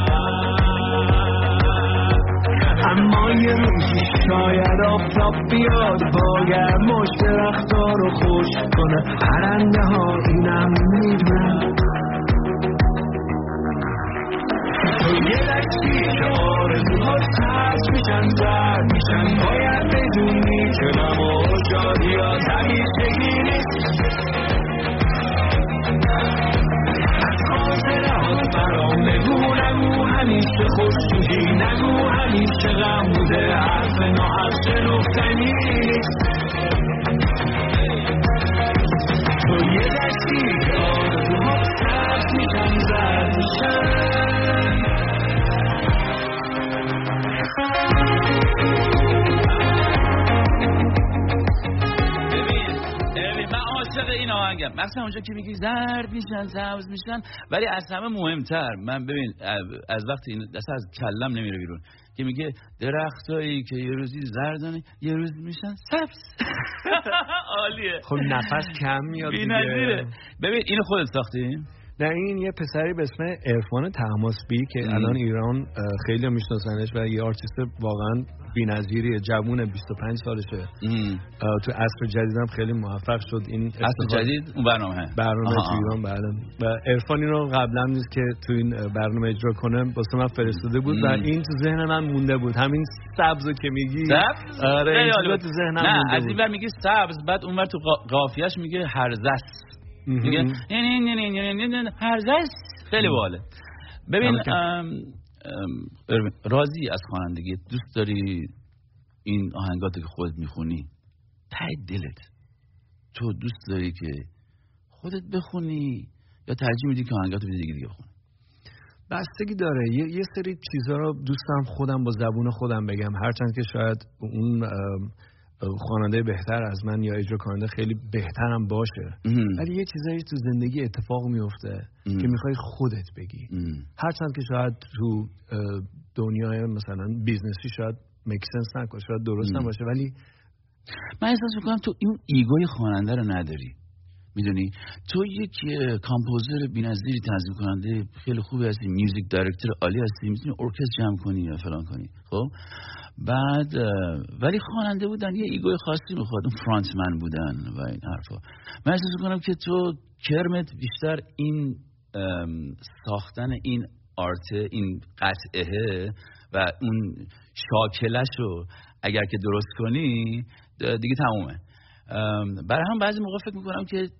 اما یه روزی شاید آفتاب بیاد با گرماش درختا رو خشک کنه، پرنده ها اینم میدونن. تو یه دستی که آرزوها سرز میشن زرد میشن، باید بدونی که غم و شادی ها همیشگی نیست. از خاطره ها برام بگو، نگو همیشه خوشی، نگو همیشه غم بوده، حرف ناحق شنفتنی نیست. تو یه دستی که آرزوها سرز میشن زرد میشن. این آهنگم مثلا اونجا که میگی زرد میشن سبز میشن، ولی از همه مهمتر من ببین از وقتی این دست از کلم نمیره بیرون که میگه درختایی که یه روزی زردن یه روز میشن سبز. عالیه. خب نفس کم میاد دیگه. ببین اینو خودت ساختی؟ نه، این یه پسری به اسم عرفان طهماسبی که ام. الان ایران خیلی میشناسنش و یه آرتیست واقعا بی‌نظیریه، جوونه، بیست و پنج سالشه. تو عصر جدیدم خیلی موفق شد. این عصر جدید اون برنامه برنامه تو ایران بله. و عرفان اینو قبلا نیست که تو این برنامه اجرا کنه واسه من فرستاده بود ام. و این تو ذهن من مونده بود، همین سبزو که میگی. سبز؟ آره این تو ذهنم مونده بود. نه از این ور میگی سبز، بعد اونور تو قافیه‌اش میگه هرزس، میگه نه نه نه نه نه نه هرزس. خیلی باحاله. ببین راضی از خوانندگی، دوست داری این آهنگاتی که خودت میخونی ته دلت تو دوست داری که خودت بخونی یا ترجیح میدی که آهنگاتو بده دیگه دیگه بخونی؟ بستگی داره. یه, یه سری چیزا رو دوستم خودم با زبون خودم بگم، هرچند که شاید اون خواننده بهتر از من یا اجرا کننده خیلی بهترم باشه، ولی یه چیزایی تو زندگی اتفاق میفته ام. که میخوای خودت بگی ام. هرچند که شاید تو دنیای مثلا بیزنسی شاید مکسنس نکنه، شاید درست نباشه، ولی من احساس میکنم تو این ایگوی خواننده رو نداری. میدونی تو یک کامپوزر بی‌نظیری، تنظیم کننده خیلی خوبی هستی، میوزیک دایرکتور عالی هستی، میتونی ارکستر جمع کنی یا فلان کنی، خب بعد ولی خواننده بودن یه ایگوی خاصی میخواد، اون فرانتمن بودن و این حرفا. من احساس میکنم که تو کرمت بیشتر این ساختن این آرت، این قطعه و اون شاکلشو اگر که درست کنی دیگه تمومه. برای هم بعضی موقع فکر میکنم که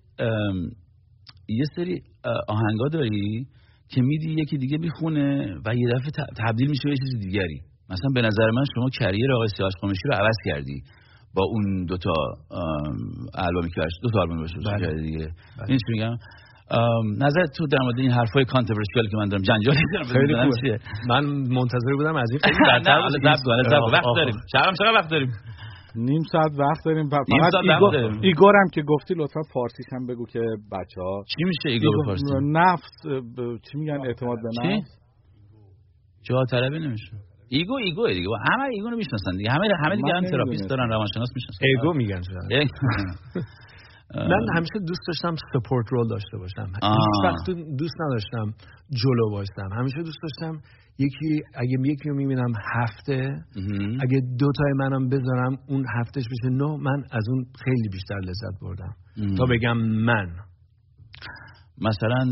یه سری آهنگا داری که میدی یکی دیگه میخونه و یه دفعه تبدیل میشه به چیز دیگری. مثلا به نظر من شما کریر آقای سیاوش قمیشی رو عوض کردی با اون دوتا آلبومی که دو تا آلبوم باشه کردی دیگه. این چی میگم؟ نظرت تو در مورد این حرفای کانتروورشیال که من دارم جنجالی دارم خیلی خوبه. من منتظر بودم از این خیلی بدتر بود. وقت داریم. چقدر چقدر وقت داریم؟ نیم ساعت وقت داریم. فقط ایگو ایگورم که گفتی لطفا فارسیش هم بگو که بچه‌ها چی میشه ایگو به فارسی؟ نفس چی میگن؟ اعتماد به نفس. جا طلبی نمیشه. ایگو ایگو دیگه، همه ایگو رو میشناسن دیگه، همه همه دیگه هم تراپیست دارن، روانشناس میشناسن. ایگو میگن شده. من همیشه دوست داشتم سپورت رول داشته باشم، هیچ وقت دوست نداشتم جلو باشم. همیشه دوست داشتم یکی اگه یکی رو میبینم هفته اگه دوتای منم بذارم اون هفتهش بشه نه، من از اون خیلی بیشتر لذت بردم تا بگم من. مثلا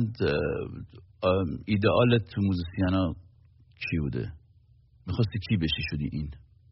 ایدئالت تو موزیسیانا کی بوده؟ میخواستی کی بشی شدی این؟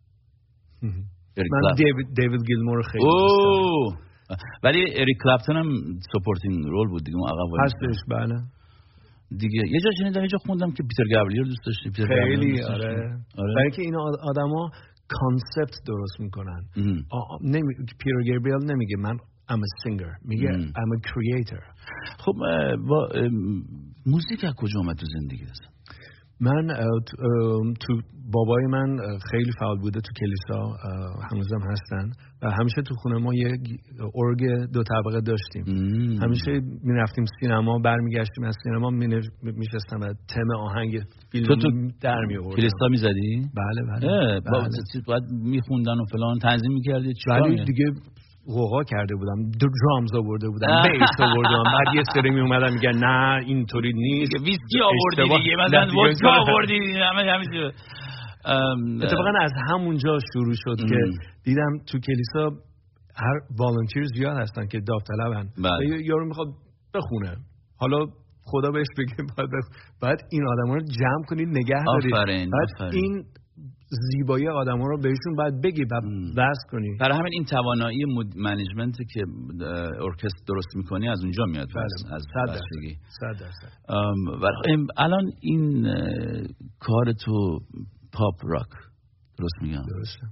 من دیوید دیوید گیلمور خیلی دوست دارم. ولی اریک کلپتون هم سپورتینگ رول بود دیگه، اون عقب هستش. بله دیگه. یه جا شنیدم، یه جا خوندم که پیتر گابریل دوست داشتی. پیتر خیلی آره. آره. برای که این آدما کانسپت درست میکنن. نمی... پیتر گبریل نمیگه من I'm a singer، میگه ام. I'm a creator. خب با موزیک از کجا اومد تو زندگی هست؟ من تو بابای من خیلی فعال بوده تو کلیسا، هنوزم هستن و همیشه تو خونه ما یه ارگ دو طبقه داشتیم. مم. همیشه میرفتیم سینما، برمیگشتیم از سینما میشستم و تم آهنگ فیلم تو تو در میآوردم. کلیسا میزدی؟ بله بله. بله. بعد میخوندن و فلان تنظیم میکردی چیکار؟ ولی دیگه غوغا کرده بودم، دو درامز آورده بودم، بیس آورده بودم، بعد یه سری می اومدن میگن نه اینطوری نیست، ویسکی آوردی دیگه، مثلا ودکا آوردی، همه همیشه. اتفاقا از همونجا شروع شد ام. که دیدم تو کلیسا هر والنتیر زیاد هستن که داوطلبن، یارو میخواد بخونه، حالا خدا بهش بگه باید, باید این آدما رو جمع کنید نگه دارید، آفرین. بعد آفرین. این زیبایی آدما رو بهشون باید بگی و وصل کنی. برای همین این توانایی منیجمنت که ارکستر درست میکنی از اونجا میاد. بله. از بچگی. صد درصد. الان این کار تو پاپ راک درست میگم؟ درسته.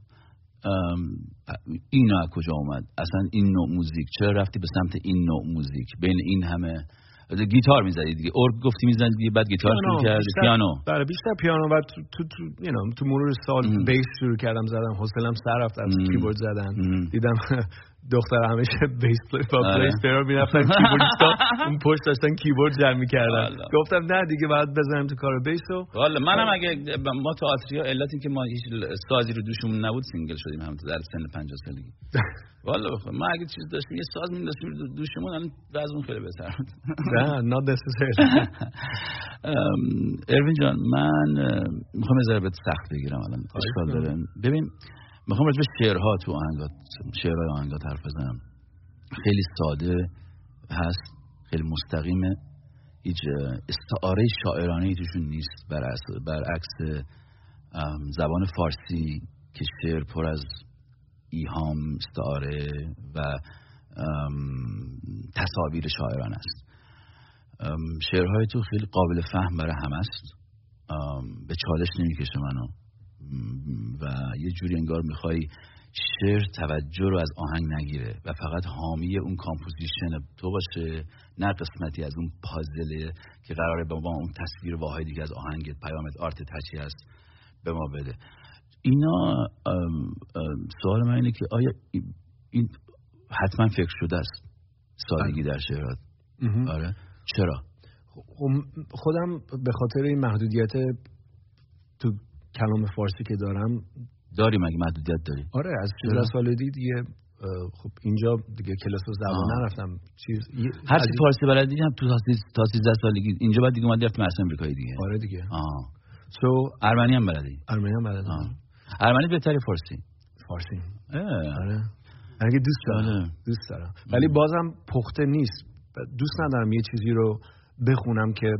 این از کجا اومد؟ اصلا این نوع موزیک چرا رفتی به سمت این نوع موزیک؟ بین این همه گیتار میزدی دیگه، ارگ گفتی میزدی، بعد گیتار شروع کردی، پیانو. بله بیشتر پیانو و تو تو تو you know, تو مرور سال ام. بیس شروع کردم زدم، حوصله‌ام سر رفت از کیبورد زدن. ام. دیدم دختر همیشه بیس پلی با پلی استر میرفتن کیبوردیستا اون پشت داشتن کیبورد جمع می‌کردن. گفتم نه دیگه باید بزنم تو کار بیسو. والا منم اگه ما تئاتریا علت این که ما هیچ سازی رو دوشمون نبود سینگل شدیم هم در سن پنجاه سالگی. والا ما اگه چیز داشتیم یه ساز می‌داشتیم دوشمون الان وضعمون خیلی بهتر بود. نه not necessarily. اروین جان من میخوام یه ذره بهت سخت بگیرم الان، اشکال داره. ببین میخوام راجع به شعرها تو آهنگات، شعرهای آهنگات حرف بزنم. خیلی ساده هست، خیلی مستقیمه، هیچ استعاره شاعرانه‌ای توشون نیست، برعکس زبان فارسی که شعر پر از ایهام، استعاره و تصاویر شاعرانه است. شعرهای تو خیلی قابل فهم برای همه است، به چالش نمیکشه منو و یه جوری انگار میخوای شعر توجه رو از آهنگ نگیره و فقط حامی اون کامپوزیشن تو باشه، نه قسمتی از اون پازله که قراره به ما اون تصویر واحدی که از آهنگت، پیامت، آرتت هرچی هست به ما بده. اینا ام ام سوال من اینه که آیا این حتما فکر شده است سادگی در شعرات؟ آره چرا؟ خودم به خاطر این محدودیت تو کلام فارسی که دارم. داری مگه محدودیت داری؟ آره از سیزده سالگی دیگه خب اینجا دیگه کلاس زبان نرفتم، چیز هر چی فارسی بلدی هم تو تا سیزده سالگی، اینجا بعد دیگه اومدی رفتم مرسم امریکایی دیگه. آره دیگه. آه سو so, ارمنی هم بلدی؟ ارمنی هم بلدم. ارمنی بهتره فارسی؟ فارسی. اه. آره. اگه دوست دارم دوست دارم ولی بازم پخته نیست، دوست ندارم یه چیزی رو بخونم که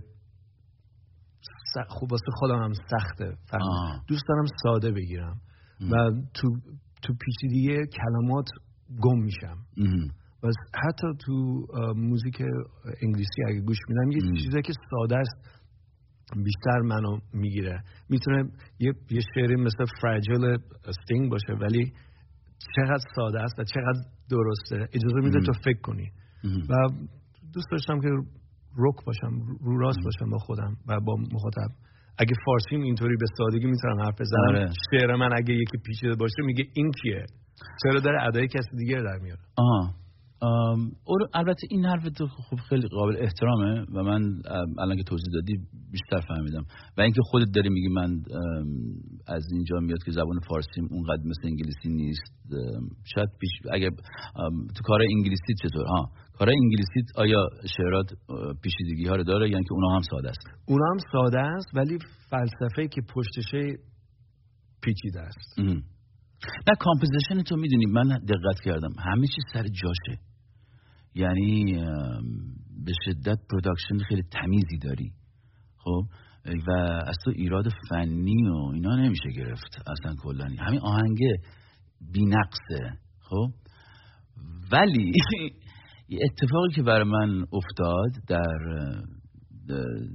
خوب واسه خودم هم سخته فهم. دوست دارم ساده بگیرم ام. و تو تو پیچیدگی کلمات گم میشم. و حتی تو موزیک انگلیسی اگه گوش میدم یه چیزی که ساده است بیشتر منو میگیره. میتونه یه یه شعری مثل فراجیل استینگ باشه ولی چقدر ساده است و چقدر درسته، اجازه میده تو فکر کنی. و دوست داشتم که روک باشم، رو راست باشم با خودم و با مخاطب. اگه فارسیم اینطوری به سادگی میتونم حرف بزنم. آره. شعر من اگه یکی پیچیده باشه میگه این کیه؟ چرا داره ادای کسی دیگه در میاره؟ آه. البته این حرف تو خب خیلی قابل احترامه و من الان که توضیح دادی بیشتر فهمیدم. و اینکه خودت داری میگی من از اینجا میاد که زبان فارسیم اونقدر مثل انگلیسی نیست. شاید پیش اگه تو کار انگلیسی چطور؟ ها کار انگلیسی آیا شعرات پیچیدگی ها رو داره یعنی که اونا هم ساده است؟ اونا هم ساده است ولی فلسفه‌ای که پشتشه پیچیده است. ام. نه کامپوزیشن تو میدونی من دقت کردم همه چیز سر جاشه، یعنی به شدت پروداکشن خیلی تمیزی داری خب و از تو ایراد فنی و اینا نمیشه گرفت اصلا کلا، همین آهنگه بی نقصه خب. ولی یه اتفاقی که برای من افتاد در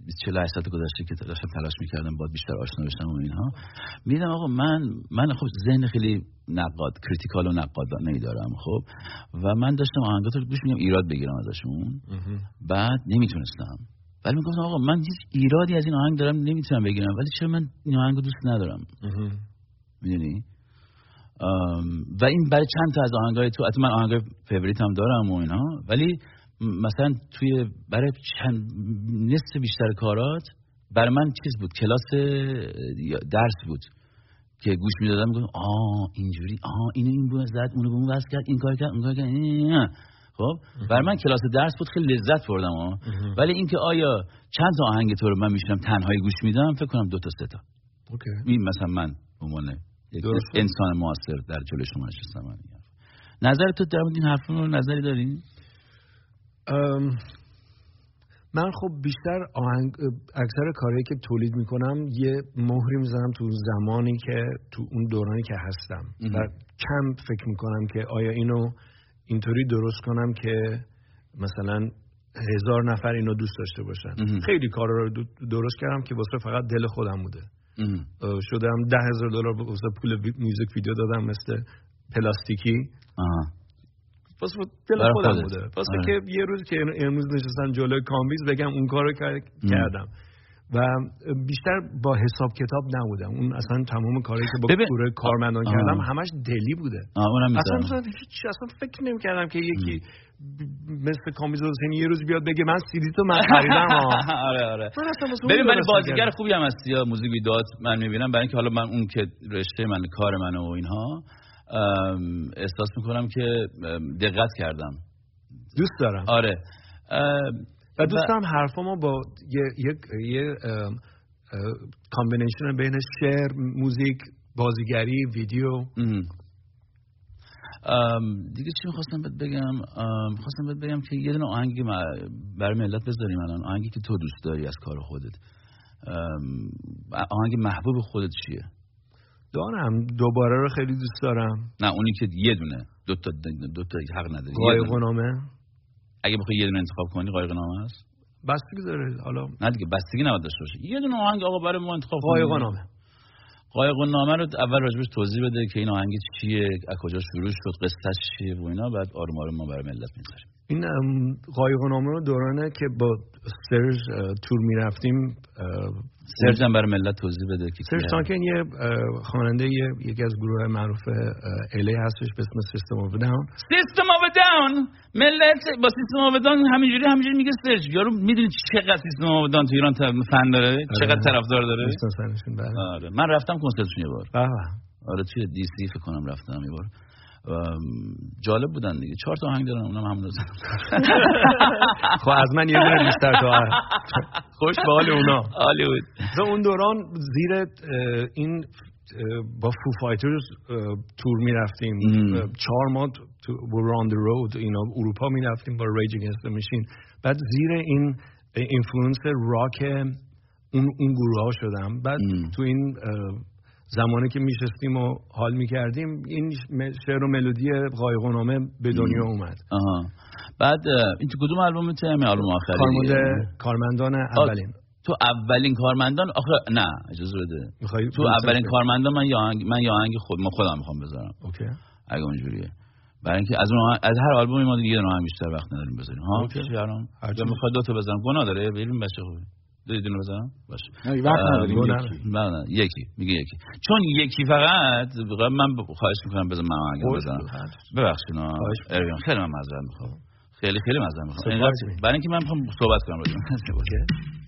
بیست چهل ساعت گذشته که داشتم تلاش میکردم باید بیشتر آشنا بشم و اینها، میدم آقا من من خب ذهن خیلی نقاد کریتیکال و نقادانه‌ای دارم، خب و من داشتم آهنگات رو گوش میدم ایراد بگیرم ازشون، بعد نمیتونستم، ولی میگفتم آقا من هیچ ایرادی از این آهنگ دارم نمیتونم بگیرم، ولی چرا من این آهنگو دوست ندارم؟ میدونی؟ و این برای چند تا از آهنگای تو، حتی من آهنگای فیوریت هم دارم و اینها، ولی مثلا توی برای چند نصف بیشتر کارات برای من چیز بود، کلاس درس بود که گوش میدادم میگم آه اینجوری، آه اینو این بود زد، اونو به اون واسه کرد، این کار کرد، اون کار کرد. خب برای من کلاس درس بود، خیلی لذت بردم ها. ولی اینکه آیا چند تا آهنگ تو رو من میشنم تنهایی گوش میدم، فکر کنم دو تا سه تا. اوکی. این مثلا من به عنوان یک انسان معاصر در جلوی شما نشستم. من نظر تو در مورد این حرفا رو نظری داری؟ من خب بیشتر آهنگ اکثر کاری که تولید میکنم یه مهری میزنم تو زمانی که تو اون دورانی که هستم و کم فکر میکنم که آیا اینو اینطوری درست کنم که مثلا هزار نفر اینو دوست داشته باشن. ام. خیلی کارا رو درست کردم که واسه فقط دل خودم بوده. شدم ده هزار دلار واسه پول میوزیک ویدیو دادم مثل پلاستیکی. آه. واسه دل خودم بوده. واسه که یه روز که امروز نشستن جلوی کامبیز بگم اون کارو کردم. و بیشتر با حساب کتاب نبودم. اون اصلا تمام کاری که با گروه کارمندان آه. کردم همش دلی بوده. اصلا اصلا هیچ اصلا فکر نمی‌کردم که یکی مثل کامبیز حسینی یه روز بیاد بگه من سیدی تو من خریدم. آره آره. ببین من بازیگر خوبی هم هستی یا موزیک ویدیوات من می‌بینم، برای اینکه حالا من اون که رشته من کار منه و اینها احساس می‌کنم که دقت کردم. دوست دارم. آره. و دوست دارم حرفامو با یه یک یه کامبینیشن بین شعر، موزیک، بازیگری، ویدیو. دیگه چی می‌خواستم بهت بگم؟ می‌خواستم بهت بگم که یه دونه آهنگی برای ملت بذاریم الان، آهنگی که تو دوست داری از کار خودت. آهنگ محبوب خودت چیه؟ دارم، دوباره رو خیلی دوست دارم. نه اونی که یه دونه، دو تا دو تا حق نداری. قایق‌نامه. اگه بخوای یه دونه انتخاب کنی قایق‌نامه است؟ بستگی داره. حالا نه دیگه بستگی نباید داشته باشه. یه دونه آهنگ آقا برای ما انتخاب کنی. قایق‌نامه. قایق‌نامه رو اول راجبش توضیح بده که این آهنگ چیه، از کجا شروع شد، قصه‌اش چیه و اینا، بعد آروم آروم ما برای ملت میذاریم. این قایق‌نامه رو دورانه که با سرج تور میرفتیم. سرج هم برای ملت توضیح بده که سرج سانکن یه خواننده یکی از گروه معروف الی هستش به اسم سیستم آف داون. سیستم آف داون ملت با سیستم آف داون همینجوری همینجوری میگه سرج. یارو میدونی چقدر سیستم آف داون تو ایران فن داره، چقدر طرفدار داره. آره من رفتم کنسرتشون یه بار. آره توی دی سی فکر کنم رفتم یه بار. جالب بودن دیگه. چهار تا آهنگ دارن اونم همون رو زدم. خب از من یه دونه بیشتر تو خوش به حال اونا. عالی بود. و اون دوران زیر این با فو فایترز تور میرفتیم. چهار ماه تو راند رود اینا اروپا میرفتیم با ریج اگینست دی ماشین. بعد زیر این اینفلوئنس راک اون اون گروه ها شدم. بعد ام. تو این زمانی که میشستیم و حال میکردیم این شعر و ملودی قایق‌نامه به دنیا اومد. آها. بعد این تو کدوم آلبومته؟ همین آلبوم آخری. کارمند کارمندان اولین. تو اولین کارمندان آخه نه اجازه بده. میخوای تو اولین کارمندان من یا من یا آهنگ خود ما خودم میخوام بذارم. اوکی. اگه اونجوریه. برای اینکه از اون از هر آلبومی ما دیگه یه دونه بیشتر وقت نداریم بذاریم. ها. اوکی. یارم. اگه میخواد دو تا بزنم گناه داره؟ ببین بچه خوبه. دو دونه بزنم باشه. نه وقت نداریم یکی. نه یکی میگه یکی. چون یکی فقط من خواهش میکنم بذار من آهنگ بزنم. ببخشید نه. خیلی من معذرت میخوام. خیلی خیلی معذرت میخوام. برای اینکه من میخوام صحبت کنم راجع به اوکی.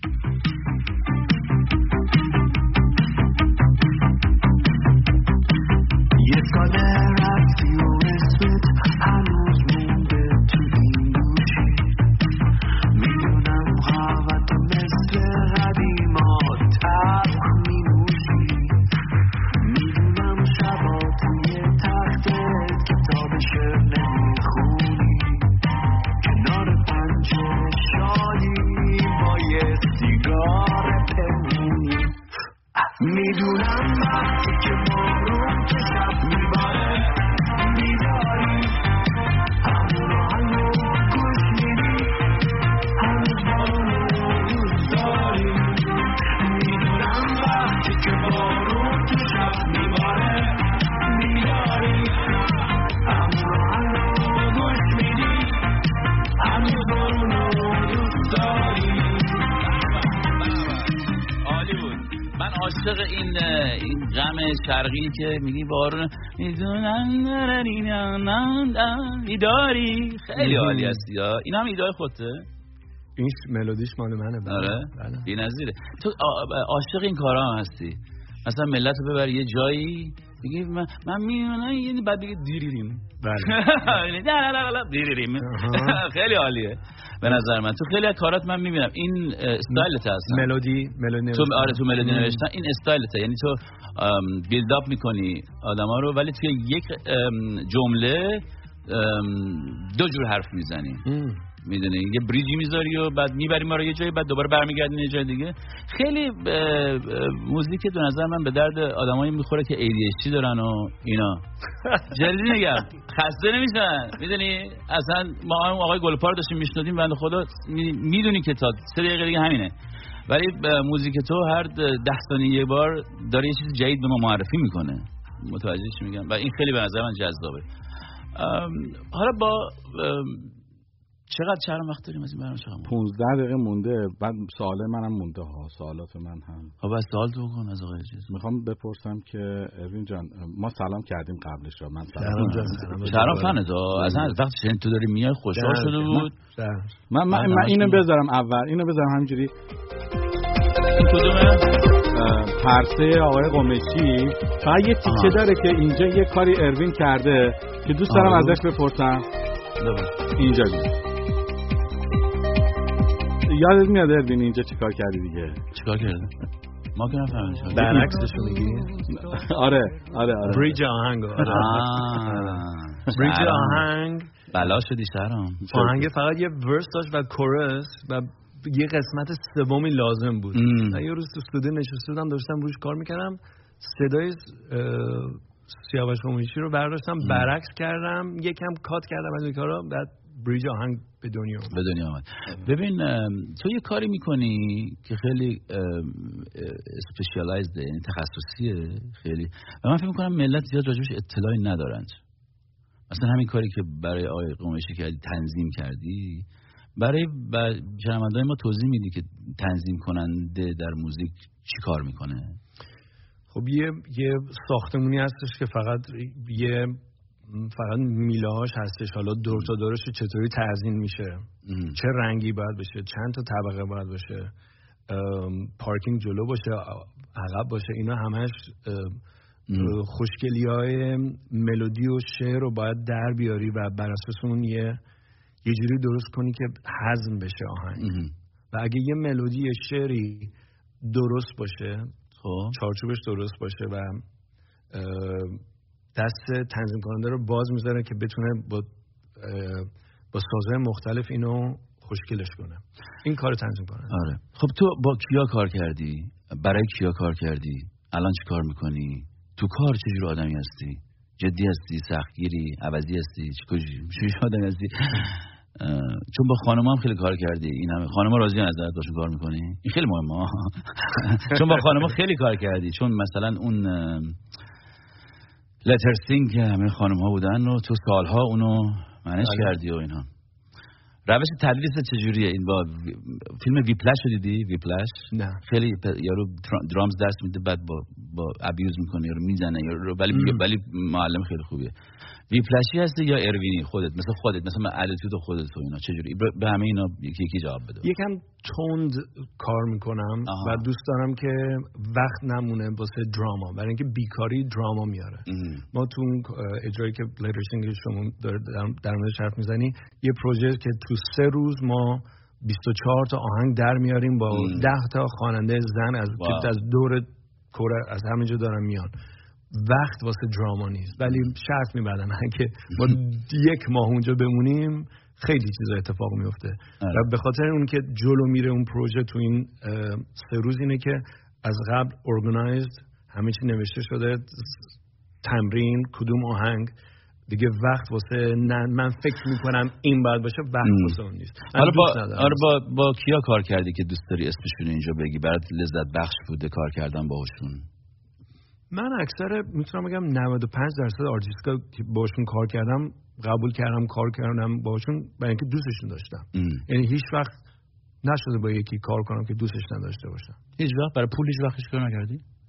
یه ساله رفتی و اسمت هنوز مونده تو این گوشی. میدونم قهوت مثل قدیمات تلخ می‌نوشی. میدونم شبا توی تختت کتاب شعر نمیخونی. کنار پنجره شادی با یه سیگار پنهونی. میدونم وقتی که بارون که شب میباره بیداری همون آهنگ رو گوش میدی هنوز بارون رو دوست داری. عاشق این این غم شرقی که میگی بارون میدونم ایداری خیلی عالی هستی ها. این هم ایدای خودته؟ این ملودیش مال منه. آره بی‌نظیره. تو عاشق این کارا هم هستی؟ مثلا ملت رو ببر یه جایی میگی من من میونم یعنی بعد دیگه دیریریم. بله نه دیریریم. خیلی عالیه به نظر من. تو خیلی از کارات من میبینم این استایلت هست. ملودی ملودی تو آره تو ملودی نوشتن این استایلت، یعنی تو بیلد اپ میکنی آدما رو ولی توی یک جمله دو جور حرف میزنی. میدونی یه بریجی میذاری و بعد میبری ما رو یه جایی بعد دوباره برمیگردی یه جای دیگه. خیلی موزیک به نظر من به درد آدمایی میخوره که ای دی اچ دی دارن و اینا. جدی میگم خسته نمیشن. میدونی اصلا ما هم آقای گلپار داشتیم میشنودیم بنده خدا میدونی که تا سه دقیقه دیگه همینه، ولی موزیک تو هر ده ثانیه یه بار داره یه چیز جدید به ما معرفی میکنه. متوجه چی میگم؟ و این خیلی به نظر من جذابه. حالا با چقدر چند وقت داریم از این برنامه؟ چقدر پانزده دقیقه مونده. بعد سوال منم مونده ها، سوالات من هم. خب بس سوال تو کن از آقای چیز. میخوام بپرسم که اروین جان ما سلام کردیم قبلش را. من سلام کردم. شرم فنه دا اصلا وقتی شن تو داری میای خوشحال شده بود. من من, من اینو بذارم اول، اینو بذارم همینجوری. کدومه؟ پرسه آقای قمیشی. فقط یه تیکه داره که اینجا یه کاری اروین کرده که دوست دارم ازش بپرسم. اینجا دیگه یادت میاد اروین اینجا چیکار کردی دیگه؟ چیکار کردی؟ ما که نفهمیدیم. برعکسش میگی؟ آره آره آره. بریج آهنگ. آره. بریج آهنگ. بلا شدی شهرام. آهنگ فقط یه ورس داشت و کورس و یه قسمت سومی لازم بود. من یه روز تو استودیو نشسته بودم داشتم روش کار میکردم، صدای سیاوش قمیشی رو برداشتم برعکس کردم، یکم کات کردم از این کارا، بعد بریج آهنگ به دنیا آمد. به دنیا آمد. ببین تو یه کاری میکنی که خیلی اسپشیالایزد، یعنی تخصصیه خیلی، و من فکر میکنم ملت زیاد راجبش اطلاعی ندارند. مثلا همین کاری که برای آقای قمیشی کردی، تنظیم کردی، برای شنونده‌های ما توضیح میدی که تنظیم کننده در موزیک چی کار میکنه؟ خب یه یه ساختمونی هستش که فقط یه فقط میله‌هاش هستش، حالا دور تا دورش چطوری تنظیم میشه، ام. چه رنگی باید بشه، چند تا طبقه باید باشه، پارکینگ جلو باشه، عقب باشه، اینا همش خوشگلی‌های ملودی و شعر رو باید در بیاری و بر اساس اون یه یه جوری درست کنی که هضم بشه آهنگ. ام. و اگه یه ملودی یه شعری درست باشه، خب چارچوبش درست باشه و دست تنظیم کننده رو باز میذاره که بتونه با با سازهای مختلف اینو خوشگلش کنه. این کار تنظیم کننده. آره. خب تو با کیا کار کردی؟ برای کیا کار کردی؟ الان چی کار میکنی؟ تو کار چه جور آدمی هستی؟ جدی هستی؟ سختگیری؟ عوضی هستی؟ چه جور آدمی هستی؟ چون با خانم هم خیلی کار کردی، این همه خانم راضی ازت باشون کار میکنی؟ این خیلی مهمه. چون با خانم خیلی کار کردی، چون مثلا اون لترسینگ که همه خانم ها بودن و تو سالها اونو منش کردی و اینا. روش تدریس چجوریه؟ این با فیلم ویپلش رو دیدی؟ ویپلش؟ نه. خیلی یارو درامز درس میده بعد با با ابیوز میکنه یارو میزنه یارو، ولی ولی معلم خیلی خوبیه. ویپلشی هستی یا اروینی خودت؟ مثل خودت، مثلا اتیتود خودت و اینا چجوری؟ به همه اینا یکی یکی جواب بده. یکم تند کار میکنم و دوست دارم که وقت نمونه واسه دراما، برای اینکه بیکاری دراما میاره. ام. ما تو اجرایی که لیترسینگ شما در موردش حرف میزنی، یه پروژه که تو سه روز ما بیست و چهار تا آهنگ در میاریم با ده تا خواننده زن از که از دور کره از همینجا دارن میان. وقت واسه دراما نیست، ولی شرط میبردن که ما یک ماه اونجا بمونیم خیلی چیزا اتفاق میفته. و به خاطر اون که جلو میره اون پروژه تو این سه روز اینه که از قبل ارگانایزد همه چی نوشته شده، تمرین کدوم آهنگ دیگه وقت واسه من فکر میکنم این باید باشه، وقت واسه اون نیست. حالا با آره با با کیا کار کردی که دوست داری اسمشون اینجا بگی، برات لذت بخش بوده کار کردن باهاشون؟ من اکثر میتونم بگم نود و پنج درصد آرتیست‌ها که باشون کار کردم قبول کردم کار کردم باشون برای اینکه دوستشون داشتم. یعنی هیچ وقت نشده با یکی کار کنم که دوستش نداشته باشم. هیچ وقت برای پول هیچ وقت کار نکردی؟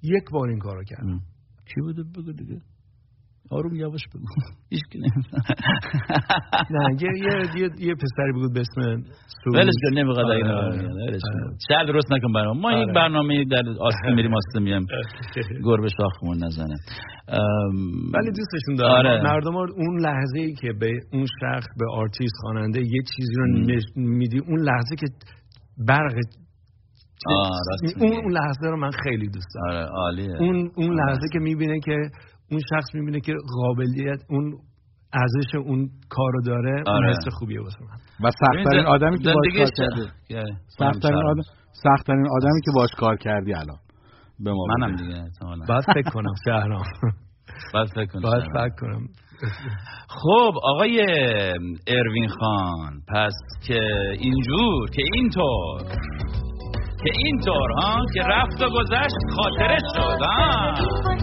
یک بار این کارو کردم. کی بوده بگو دیگه؟ آروم یواش بگو. هیچ کی نمیفهمه. نه یه یه یه, یه پسری بود به اسم ولش کن نمیخواد اینا. ولش کن. شاید درست نکن برام. ما یک برنامه در آستین میریم آستین میام. گربه شاخمون نزنه. ولی دوستشون دارم. آره. مردم اون لحظه ای که به اون شخص به آرتیست خواننده یه چیزی رو میدی، اون لحظه که برق اون اون لحظه رو من خیلی دوست دارم. آره عالیه. اون اون لحظه که میبینه که اون شخص میبینه که قابلیت اون ارزش اون کارو داره، آره. اون حس خوبیه واسه من. و سخت‌ترین آدمی که باهاش کار کردی، سخت‌ترین آدم سخت‌ترین آدمی که باهاش کار کردی الان به ما منم دیگه احتمالاً بعد فکر کنم شهرام بعد فکر کنم بعد فکر کنم خب آقای اروین خان، پس که اینجور که اینطور که اینطور ها که رفت و گذشت خاطره شد ها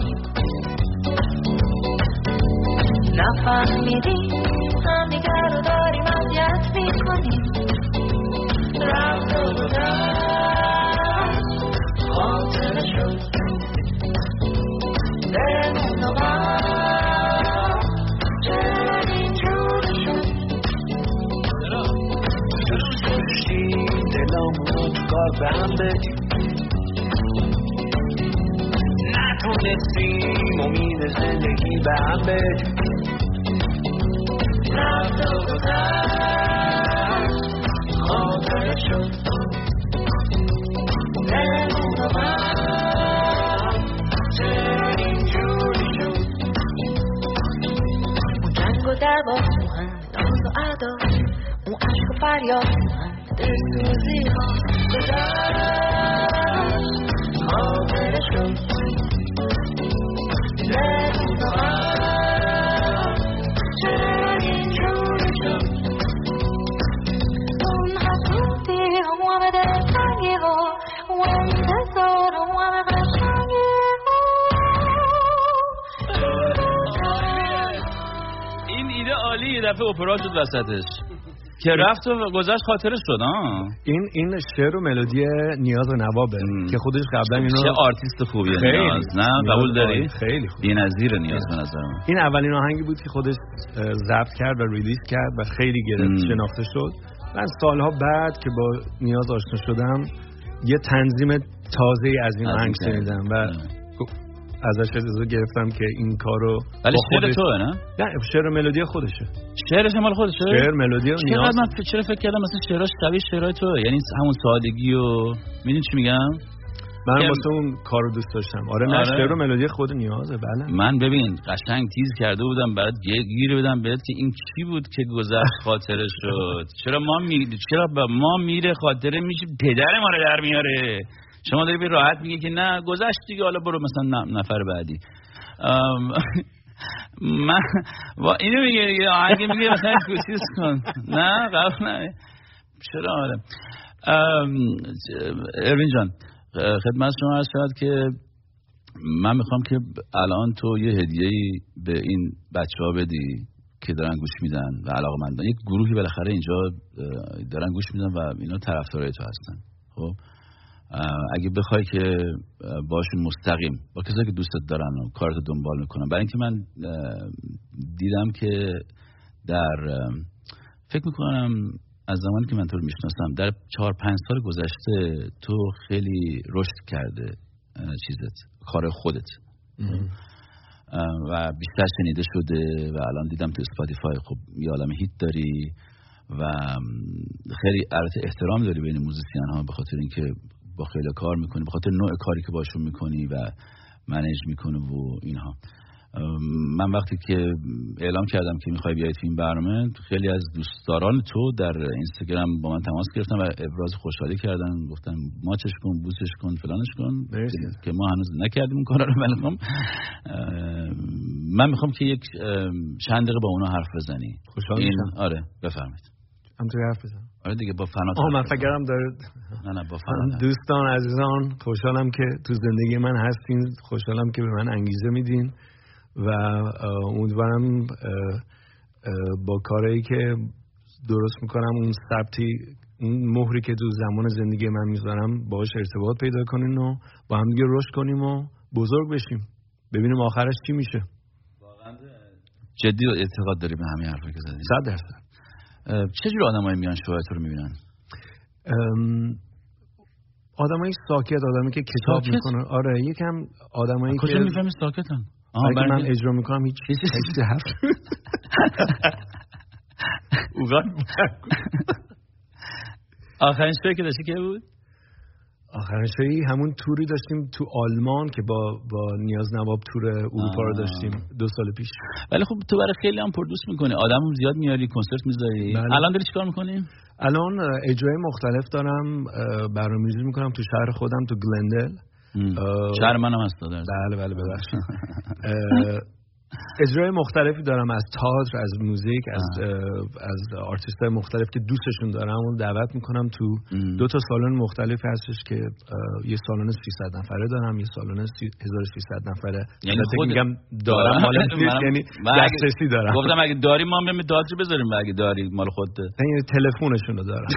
نفهمیدی همدیگر رو داریم اذیت میکنیم رفت و گذشت خاطره شد دلمون و غم چرا اینجوری شد کشتی دلمون کار به هم بدیم نتونستیم امید زندگی به هم بدیم رفت و گذشت خاطره شد دلمون و غم چرا اینجوری شد اون جنگ و دعوا تو هم ناز و ادا اون عشق و فریاد تو هم دلسوزی ها گذشت خاطره شد دلمون و غم چرا اینجوری شد اون حسودی هم و همه دلتنگی ها و انتظار هم و همه قشنگی این ایده عالی یه دفعه اپرا شد وسطش که رفت و گذشت خاطره شد. ها این این شعر و ملودی نیاز و نوابه ام. که خودش قبلا اینو چه آرتیست خوبیه نیاز. نه قبول داری؟ خیلی خوب. بی‌نظیره نیاز به نظر من. این اولین آهنگی بود که خودش ضبط کرد و ریلیز کرد و خیلی گرفت شناخته شد. من سالها بعد که با نیاز آشنا شدم یه تنظیم تازه‌ای از این آهنگ شنیدم و ام. ازش اجازه گرفتم که این کارو ولی شعر توه نه؟ نه شعر و ملودی خودشه. شعرش مال خودشه؟ شعر ملودی و نیاز. من چرا فکر کردم مثلا شعراش شبیه شعرهای توه، یعنی همون سادگی و میدونی چی میگم؟ من واسه اون کارو دوست داشتم. آره نه آره. شعر و ملودی خود نیازه. بله من ببین قشنگ تیز کرده بودم برات گیر بدم بهت که این کی بود که گذشت خاطره شد. چرا ما می... چرا با ما میره خاطره میشه پدر ما رو در میاره. شما داری به راحت میگی که نه گذشت دیگه حالا برو مثلا نفر بعدی. من با اینو میگه دیگه آهنگ میگه مثلا کوچیز کن نه قبل نه چرا آره. اروین جان خدمت شما عرض شد که من میخوام که الان تو یه هدیه‌ای به این بچه‌ها بدی که دارن گوش میدن و علاقه‌مندان. یک گروهی بالاخره اینجا دارن گوش میدن و اینا طرفدارای تو هستن. خب اگه بخوای که باشون مستقیم با کسایی که دوستت دارن و کارتو دنبال میکنن، برای اینکه من دیدم که در فکر میکنم از زمانی که من تو رو میشناسم در چهار پنج سال گذشته تو خیلی رشد کرده چیزت کار خودت و بیشتر شنیده شده و الان دیدم تو اسپاتیفای خب یه عالمه هیت داری و خیلی البته احترام داری بین موزیسین ها به خاطر اینکه با خیلی کار میکنی، به خاطر نوع کاری که باشون میکنی و منیج میکنی و اینها. من وقتی که اعلام کردم که میخوای بیای تو این برنامه خیلی از دوستداران تو در اینستاگرام با من تماس گرفتن و ابراز خوشحالی کردن، گفتن ماچش کن، بوسش کن، فلانش کن که ما هنوز نکردیم اون کارا رو. ولی من میخوام که یک چند دقیقه با اونا حرف بزنی. خوشحال میشم. آره بفرمایید. همونطوری حرف بزن. آره دیگه با فنات. آه من فکرم داره. نه نه با فنات. دوستان عزیزان خوشحالم که تو زندگی من هستین، خوشحالم که به من انگیزه میدین و امیدوارم با کارهایی که درست میکنم اون ثبتی اون مهری که تو زمان زندگی من میذارم باهاش ارتباط پیدا کنین و با هم دیگه رشد کنیم و بزرگ بشیم، ببینیم آخرش چی میشه. واقعا جدی اعتقاد داری به همین حرفی که زدی؟ صد درصد. چه جور آدمایی میان شوهرت رو میبینن؟ آدمای ساکت، آدمی که کتاب میکنن. آره یکم آدمایی که کجا میفهمی ساکتن؟ آها برای من اجرا میکنم هیچ هیچ حرف. اوغان آخرین شوی که داشتی که بود؟ آخرین شوی همون توری داشتیم تو آلمان که با با نیاز نواب تور اروپا رو داشتیم دو سال پیش. ولی خب تو برای خیلی هم پرودوس میکنی، آدمم زیاد میاری، کنسرت میذاری. بله. الان داری چیکار میکنی؟ الان اجرای مختلف دارم، برنامه‌ریزی میکنم تو شهر خودم تو گلندل. شهر منم هست دادر. بله بله ببخشید. اجرای مختلفی دارم از تئاتر، از موزیک، از از آرتیست‌های مختلف که دوستشون دارم اون دعوت میکنم تو ام. دو تا سالن مختلفی هستش که یه سالن سیصد نفره دارم، یه سالن هزار و سیصد نفره. یعنی خود میگم دارم مال یعنی دسترسی دارم. گفتم اگه داری ما هم تئاتر بذاریم، اگه داری مال خودت. یعنی تلفنشون رو دارم.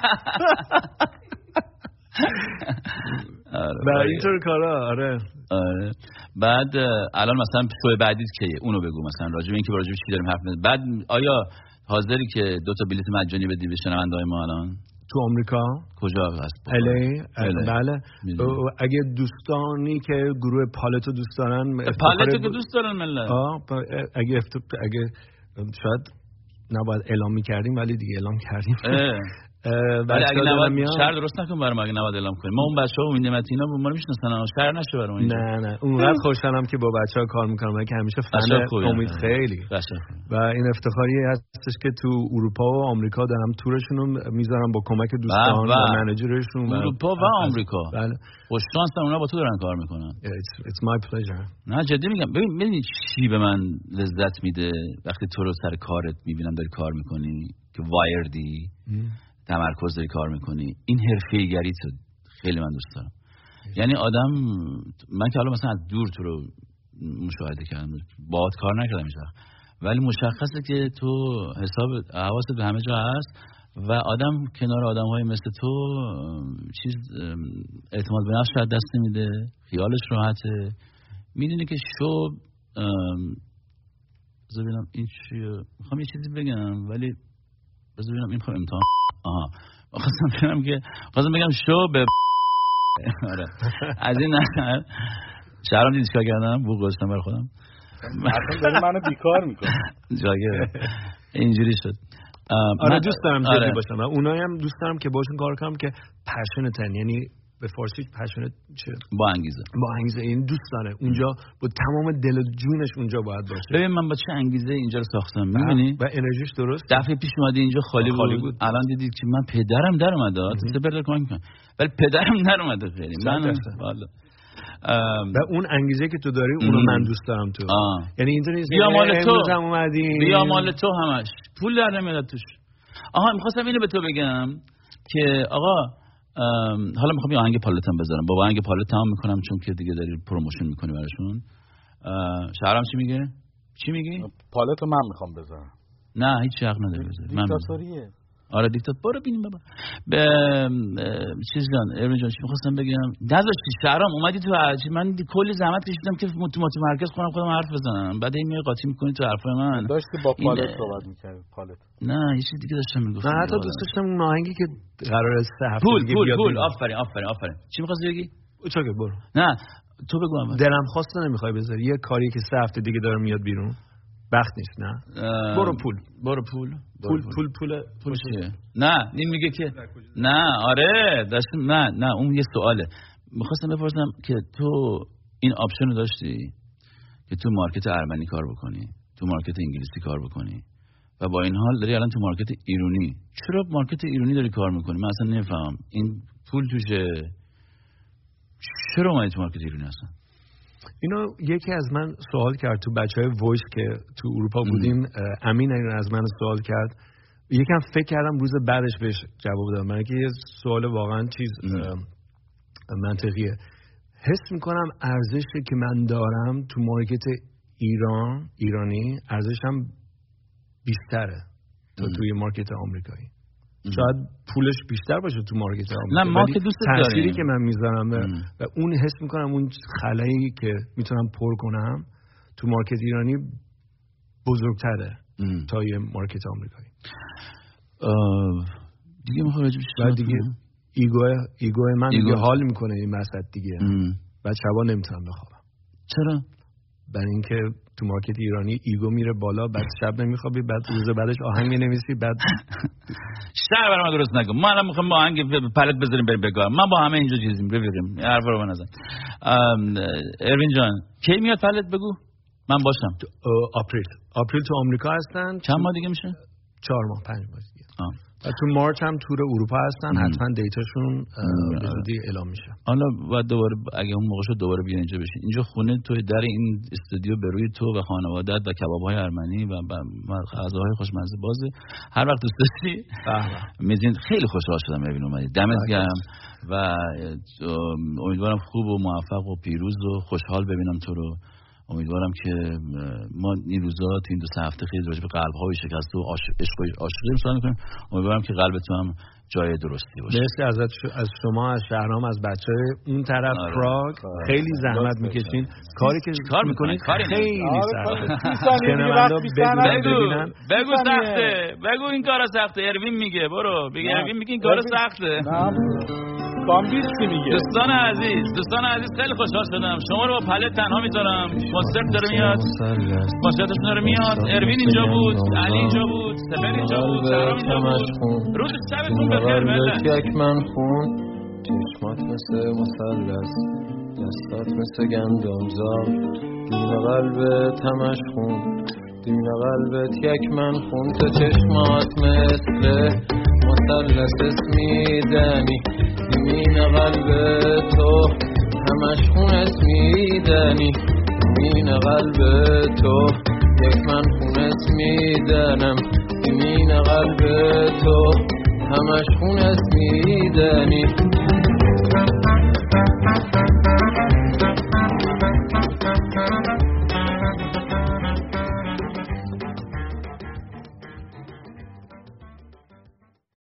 و اینطور کارا. آره آره. بعد الان مثلا شو بعدیت کیه؟ اونو بگو، مثلا راجع به اینکه راجع به چی داریم حرف میزنیم. بعد آیا حاضری که دو تا بلیت مجانی بدی به شنونده‌های ما الان تو آمریکا؟ کجا هست؟ الی. بله. اگه دوستانی که گروه پالتو دوست دارن، پالتو که دوست دارن ملت. آه اگه اگه شاید نباید اعلام می‌کردیم ولی دیگه اعلام کردیم. ولی اگه نباید شهر درست نکن برام، اگه نباید اعلام کنیم. ما اون بچه‌ها و نعمتینا ما رو میشناسن، شهر نشه برام اینجا. نه نه اونقدر خوشحالم که با بچه‌ها کار میکنم که همیشه فن امید خیلی. و این افتخاری هستش که تو اروپا و آمریکا دارم تورشون رو میذارم با کمک دوستان و منیجرشون. اروپا و آمریکا. بله. خوش شانسن اونا با تو دارن کار میکنن. It's it's my pleasure. نه جدی میگم. ببین ببین چی به من لذت میده وقتی تو رو سر کارت میبینم داری کار میکنی که وایردی. تمرکز داری کار میکنی، این حرفه‌ایگری تو خیلی من دوست دارم. یعنی آدم، من که حالا مثلا از دور تو رو مشاهده کردم، باهات کار نکردم هیچ وقت، ولی مشخصه که تو حساب حواست به همه جا هست و آدم کنار آدم‌های مثل تو چیز اعتماد به نفس رو دست نمیده، خیالش راحته، میدونی که شو بذار ببینم این چیه، میخوام یه چیزی بگم ولی بذار ببینم این خود امتحان. آها خواستم بگم که خواستم بگم شو به آره از این نه شهرام دیدی چیکار کردم؟ بوق گذاشتم برای خودم. اصلا داری منو بیکار میکنه. جاگه اینجوری شد. آره دوست دارم جدی آره. باشم و اونایی هم دوست دارم که باشون کار کنم که پشنتن، یعنی به فارسی پشنت چه؟ با انگیزه. با انگیزه، این دوست داره اونجا با تمام دل و جونش اونجا باید باشه. ببین من با چه انگیزه اینجا رو ساختم می‌بینی؟ و انرژیش درست. دفعه پیش اومدی اینجا خالی, خالی بود. بود. الان دیدید که من پدرم در اومده، سپر کمک می‌کنم. ولی پدرم در اومده خیلی. من والا و اون انگیزه که تو داری اونو من دوست دارم تو. یعنی اینطوری نیست بیا مال تو اومدی بیا مال تو همش پول در نمیاد توش. آها می‌خواستم اینو به تو بگم که آقا حالا میخوام یه آهنگ پالت هم بذارم، با آهنگ پالت هم میکنم چون که دیگه داری پروموشن میکنی براشون. شهرام چی میگه؟ چی میگی؟ پالت رو من میخوام بذارم. نه هیچ حق نداری بذاری. دیکتاتوریه. آره دیکتاتور. برو ببینیم بابا. به چیز جان ارمین جان چی میخواستم بگم؟ نذاشتی شهرام اومدی تو عجیب، من کلی زحمت کشیدم که تو متمرکز کنم خودم حرف بزنم، بعد این میای قاطی میکنی تو حرفای من. داشتی با پالت صحبت میکردی. پالت نه یه چیز دیگه داشتم میگفتم. نه حتی دوست داشتم اون آهنگی که قراره سه هفته پول دیگه پول بیاد. پول آفرین آفرین آفرین. چی می‌خواستی بگی؟ چاگه برو. نه تو بگو اول. دلم خواست نمیخوای بذاری یه کاری که سه هفته دیگه داره میاد بیرون. وقت نیست. نه برو پول برو پول پول پول پول پول چیه؟ نه این میگه که نه آره داشتم نه نه اون یه سواله. میخواستم بپرسم که تو این آپشن رو داشتی که تو مارکت ارمنی کار بکنی، تو مارکت انگلیسی کار بکنی و با این حال داری الان تو مارکت ایرانی. چرا مارکت ایرانی داری کار میکنی؟ من اصلا نمیفهمم. این پول توشه، چرا اومدی تو مارکت ایرانی اصلا؟ اینو یکی از من سوال کرد تو بچهای وایس که تو اروپا بودیم. امین اینو از من سوال کرد، یکم فکر کردم روز بعدش بهش جواب دادم. من که یه سوال واقعا چیز منطقیه. حس میکنم ارزشی که من دارم تو مارکت ایران ایرانی ارزشم بیشتره تا توی مارکت آمریکایی. شاید پولش بیشتر باشه تو مارکت آمریکا. نه ما که دوست داریم. تأثیری که من میذارم و, و اون حس میکنم اون خلایی که میتونم پر کنم تو مارکت ایرانی بزرگتره ام. تا یه مارکت آمریکایی. دیگه میخوام راجع بهش دیگه ایگو ایگو من ایگو. دیگه حال میکنه این وسط دیگه. بعد شبا نمیتونم بخوابم. چرا؟ برای اینکه تو مارکت ایرانی ایگو میره بالا، بعد شب نمیخوابی، بعد روز بعدش آهنگ نمی‌نویسی، بعد شهر برام درست نگم. ما الان میخوام با آهنگ پلت بذاریم بریم بگم. من با همه اینجا چیزیم ببینیم. حرفا رو نزن. اروین جان کی میاد پلت بگو؟ من باشم. آپریل. آپریل تو آمریکا هستن. چند ماه دیگه میشه؟ چهار ماه پنج ماه دیگه. و تو مارچ هم تور اروپا هستن. ام. حتما دیتاشون به زودی اعلام میشه. حالا بعد دوباره اگه اون موقع شد دوباره بیا اینجا بشین. اینجا خونه تو، در این استودیو به روی تو و خانواده‌ات و کباب‌های ارمنی و غذاهای خوشمزه بازه. هر وقت دوست داشتی میزین. خیلی خوشحال شدم ببینم اومدی. دمت گرم و امیدوارم خوب و موفق و پیروز و خوشحال ببینم تو رو. امیدوارم که ما این روزا تو این دو سه هفته خیلی راجع به قلب‌های شکسته و عشق و عاشقی صحبت می‌کنیم. امیدوارم که قلب تو هم جای درستی باشه. مرسی ازت، از شما، از شهرام، از بچه‌های اون طرف آره. پراگ آره. خیلی زحمت می‌کشین. کاری که کار می‌کنید خیلی سخته. بگو بگو سخته. بگو این کارا سخته. اروین میگه برو. بگو اروین میگه این کارا سخته. بامبیس چی میگه؟ دوستان عزیز، دوستان عزیز خیلی خوشحال شدم. شما رو با پلت تنها میذارم. کنسرت داره میاد. کنسرتشون داره میاد. اروین اینجا بود، علی اینجا بود، سپر اینجا بود، سلام اینجا بود. روز شبتون بخیر ملت. یک من خون، چشمات مثل مثلث، دستات مثل گندمزار، دین قلبت همش خون، دین قلبت یک من خون، تو چشمات مثل مثلث میدنی، دین قلب تو همش خون اسم میدنی، دین قلب تو یک من خون اسم میدنم، دین قلب تو همش خون اسم میدنی.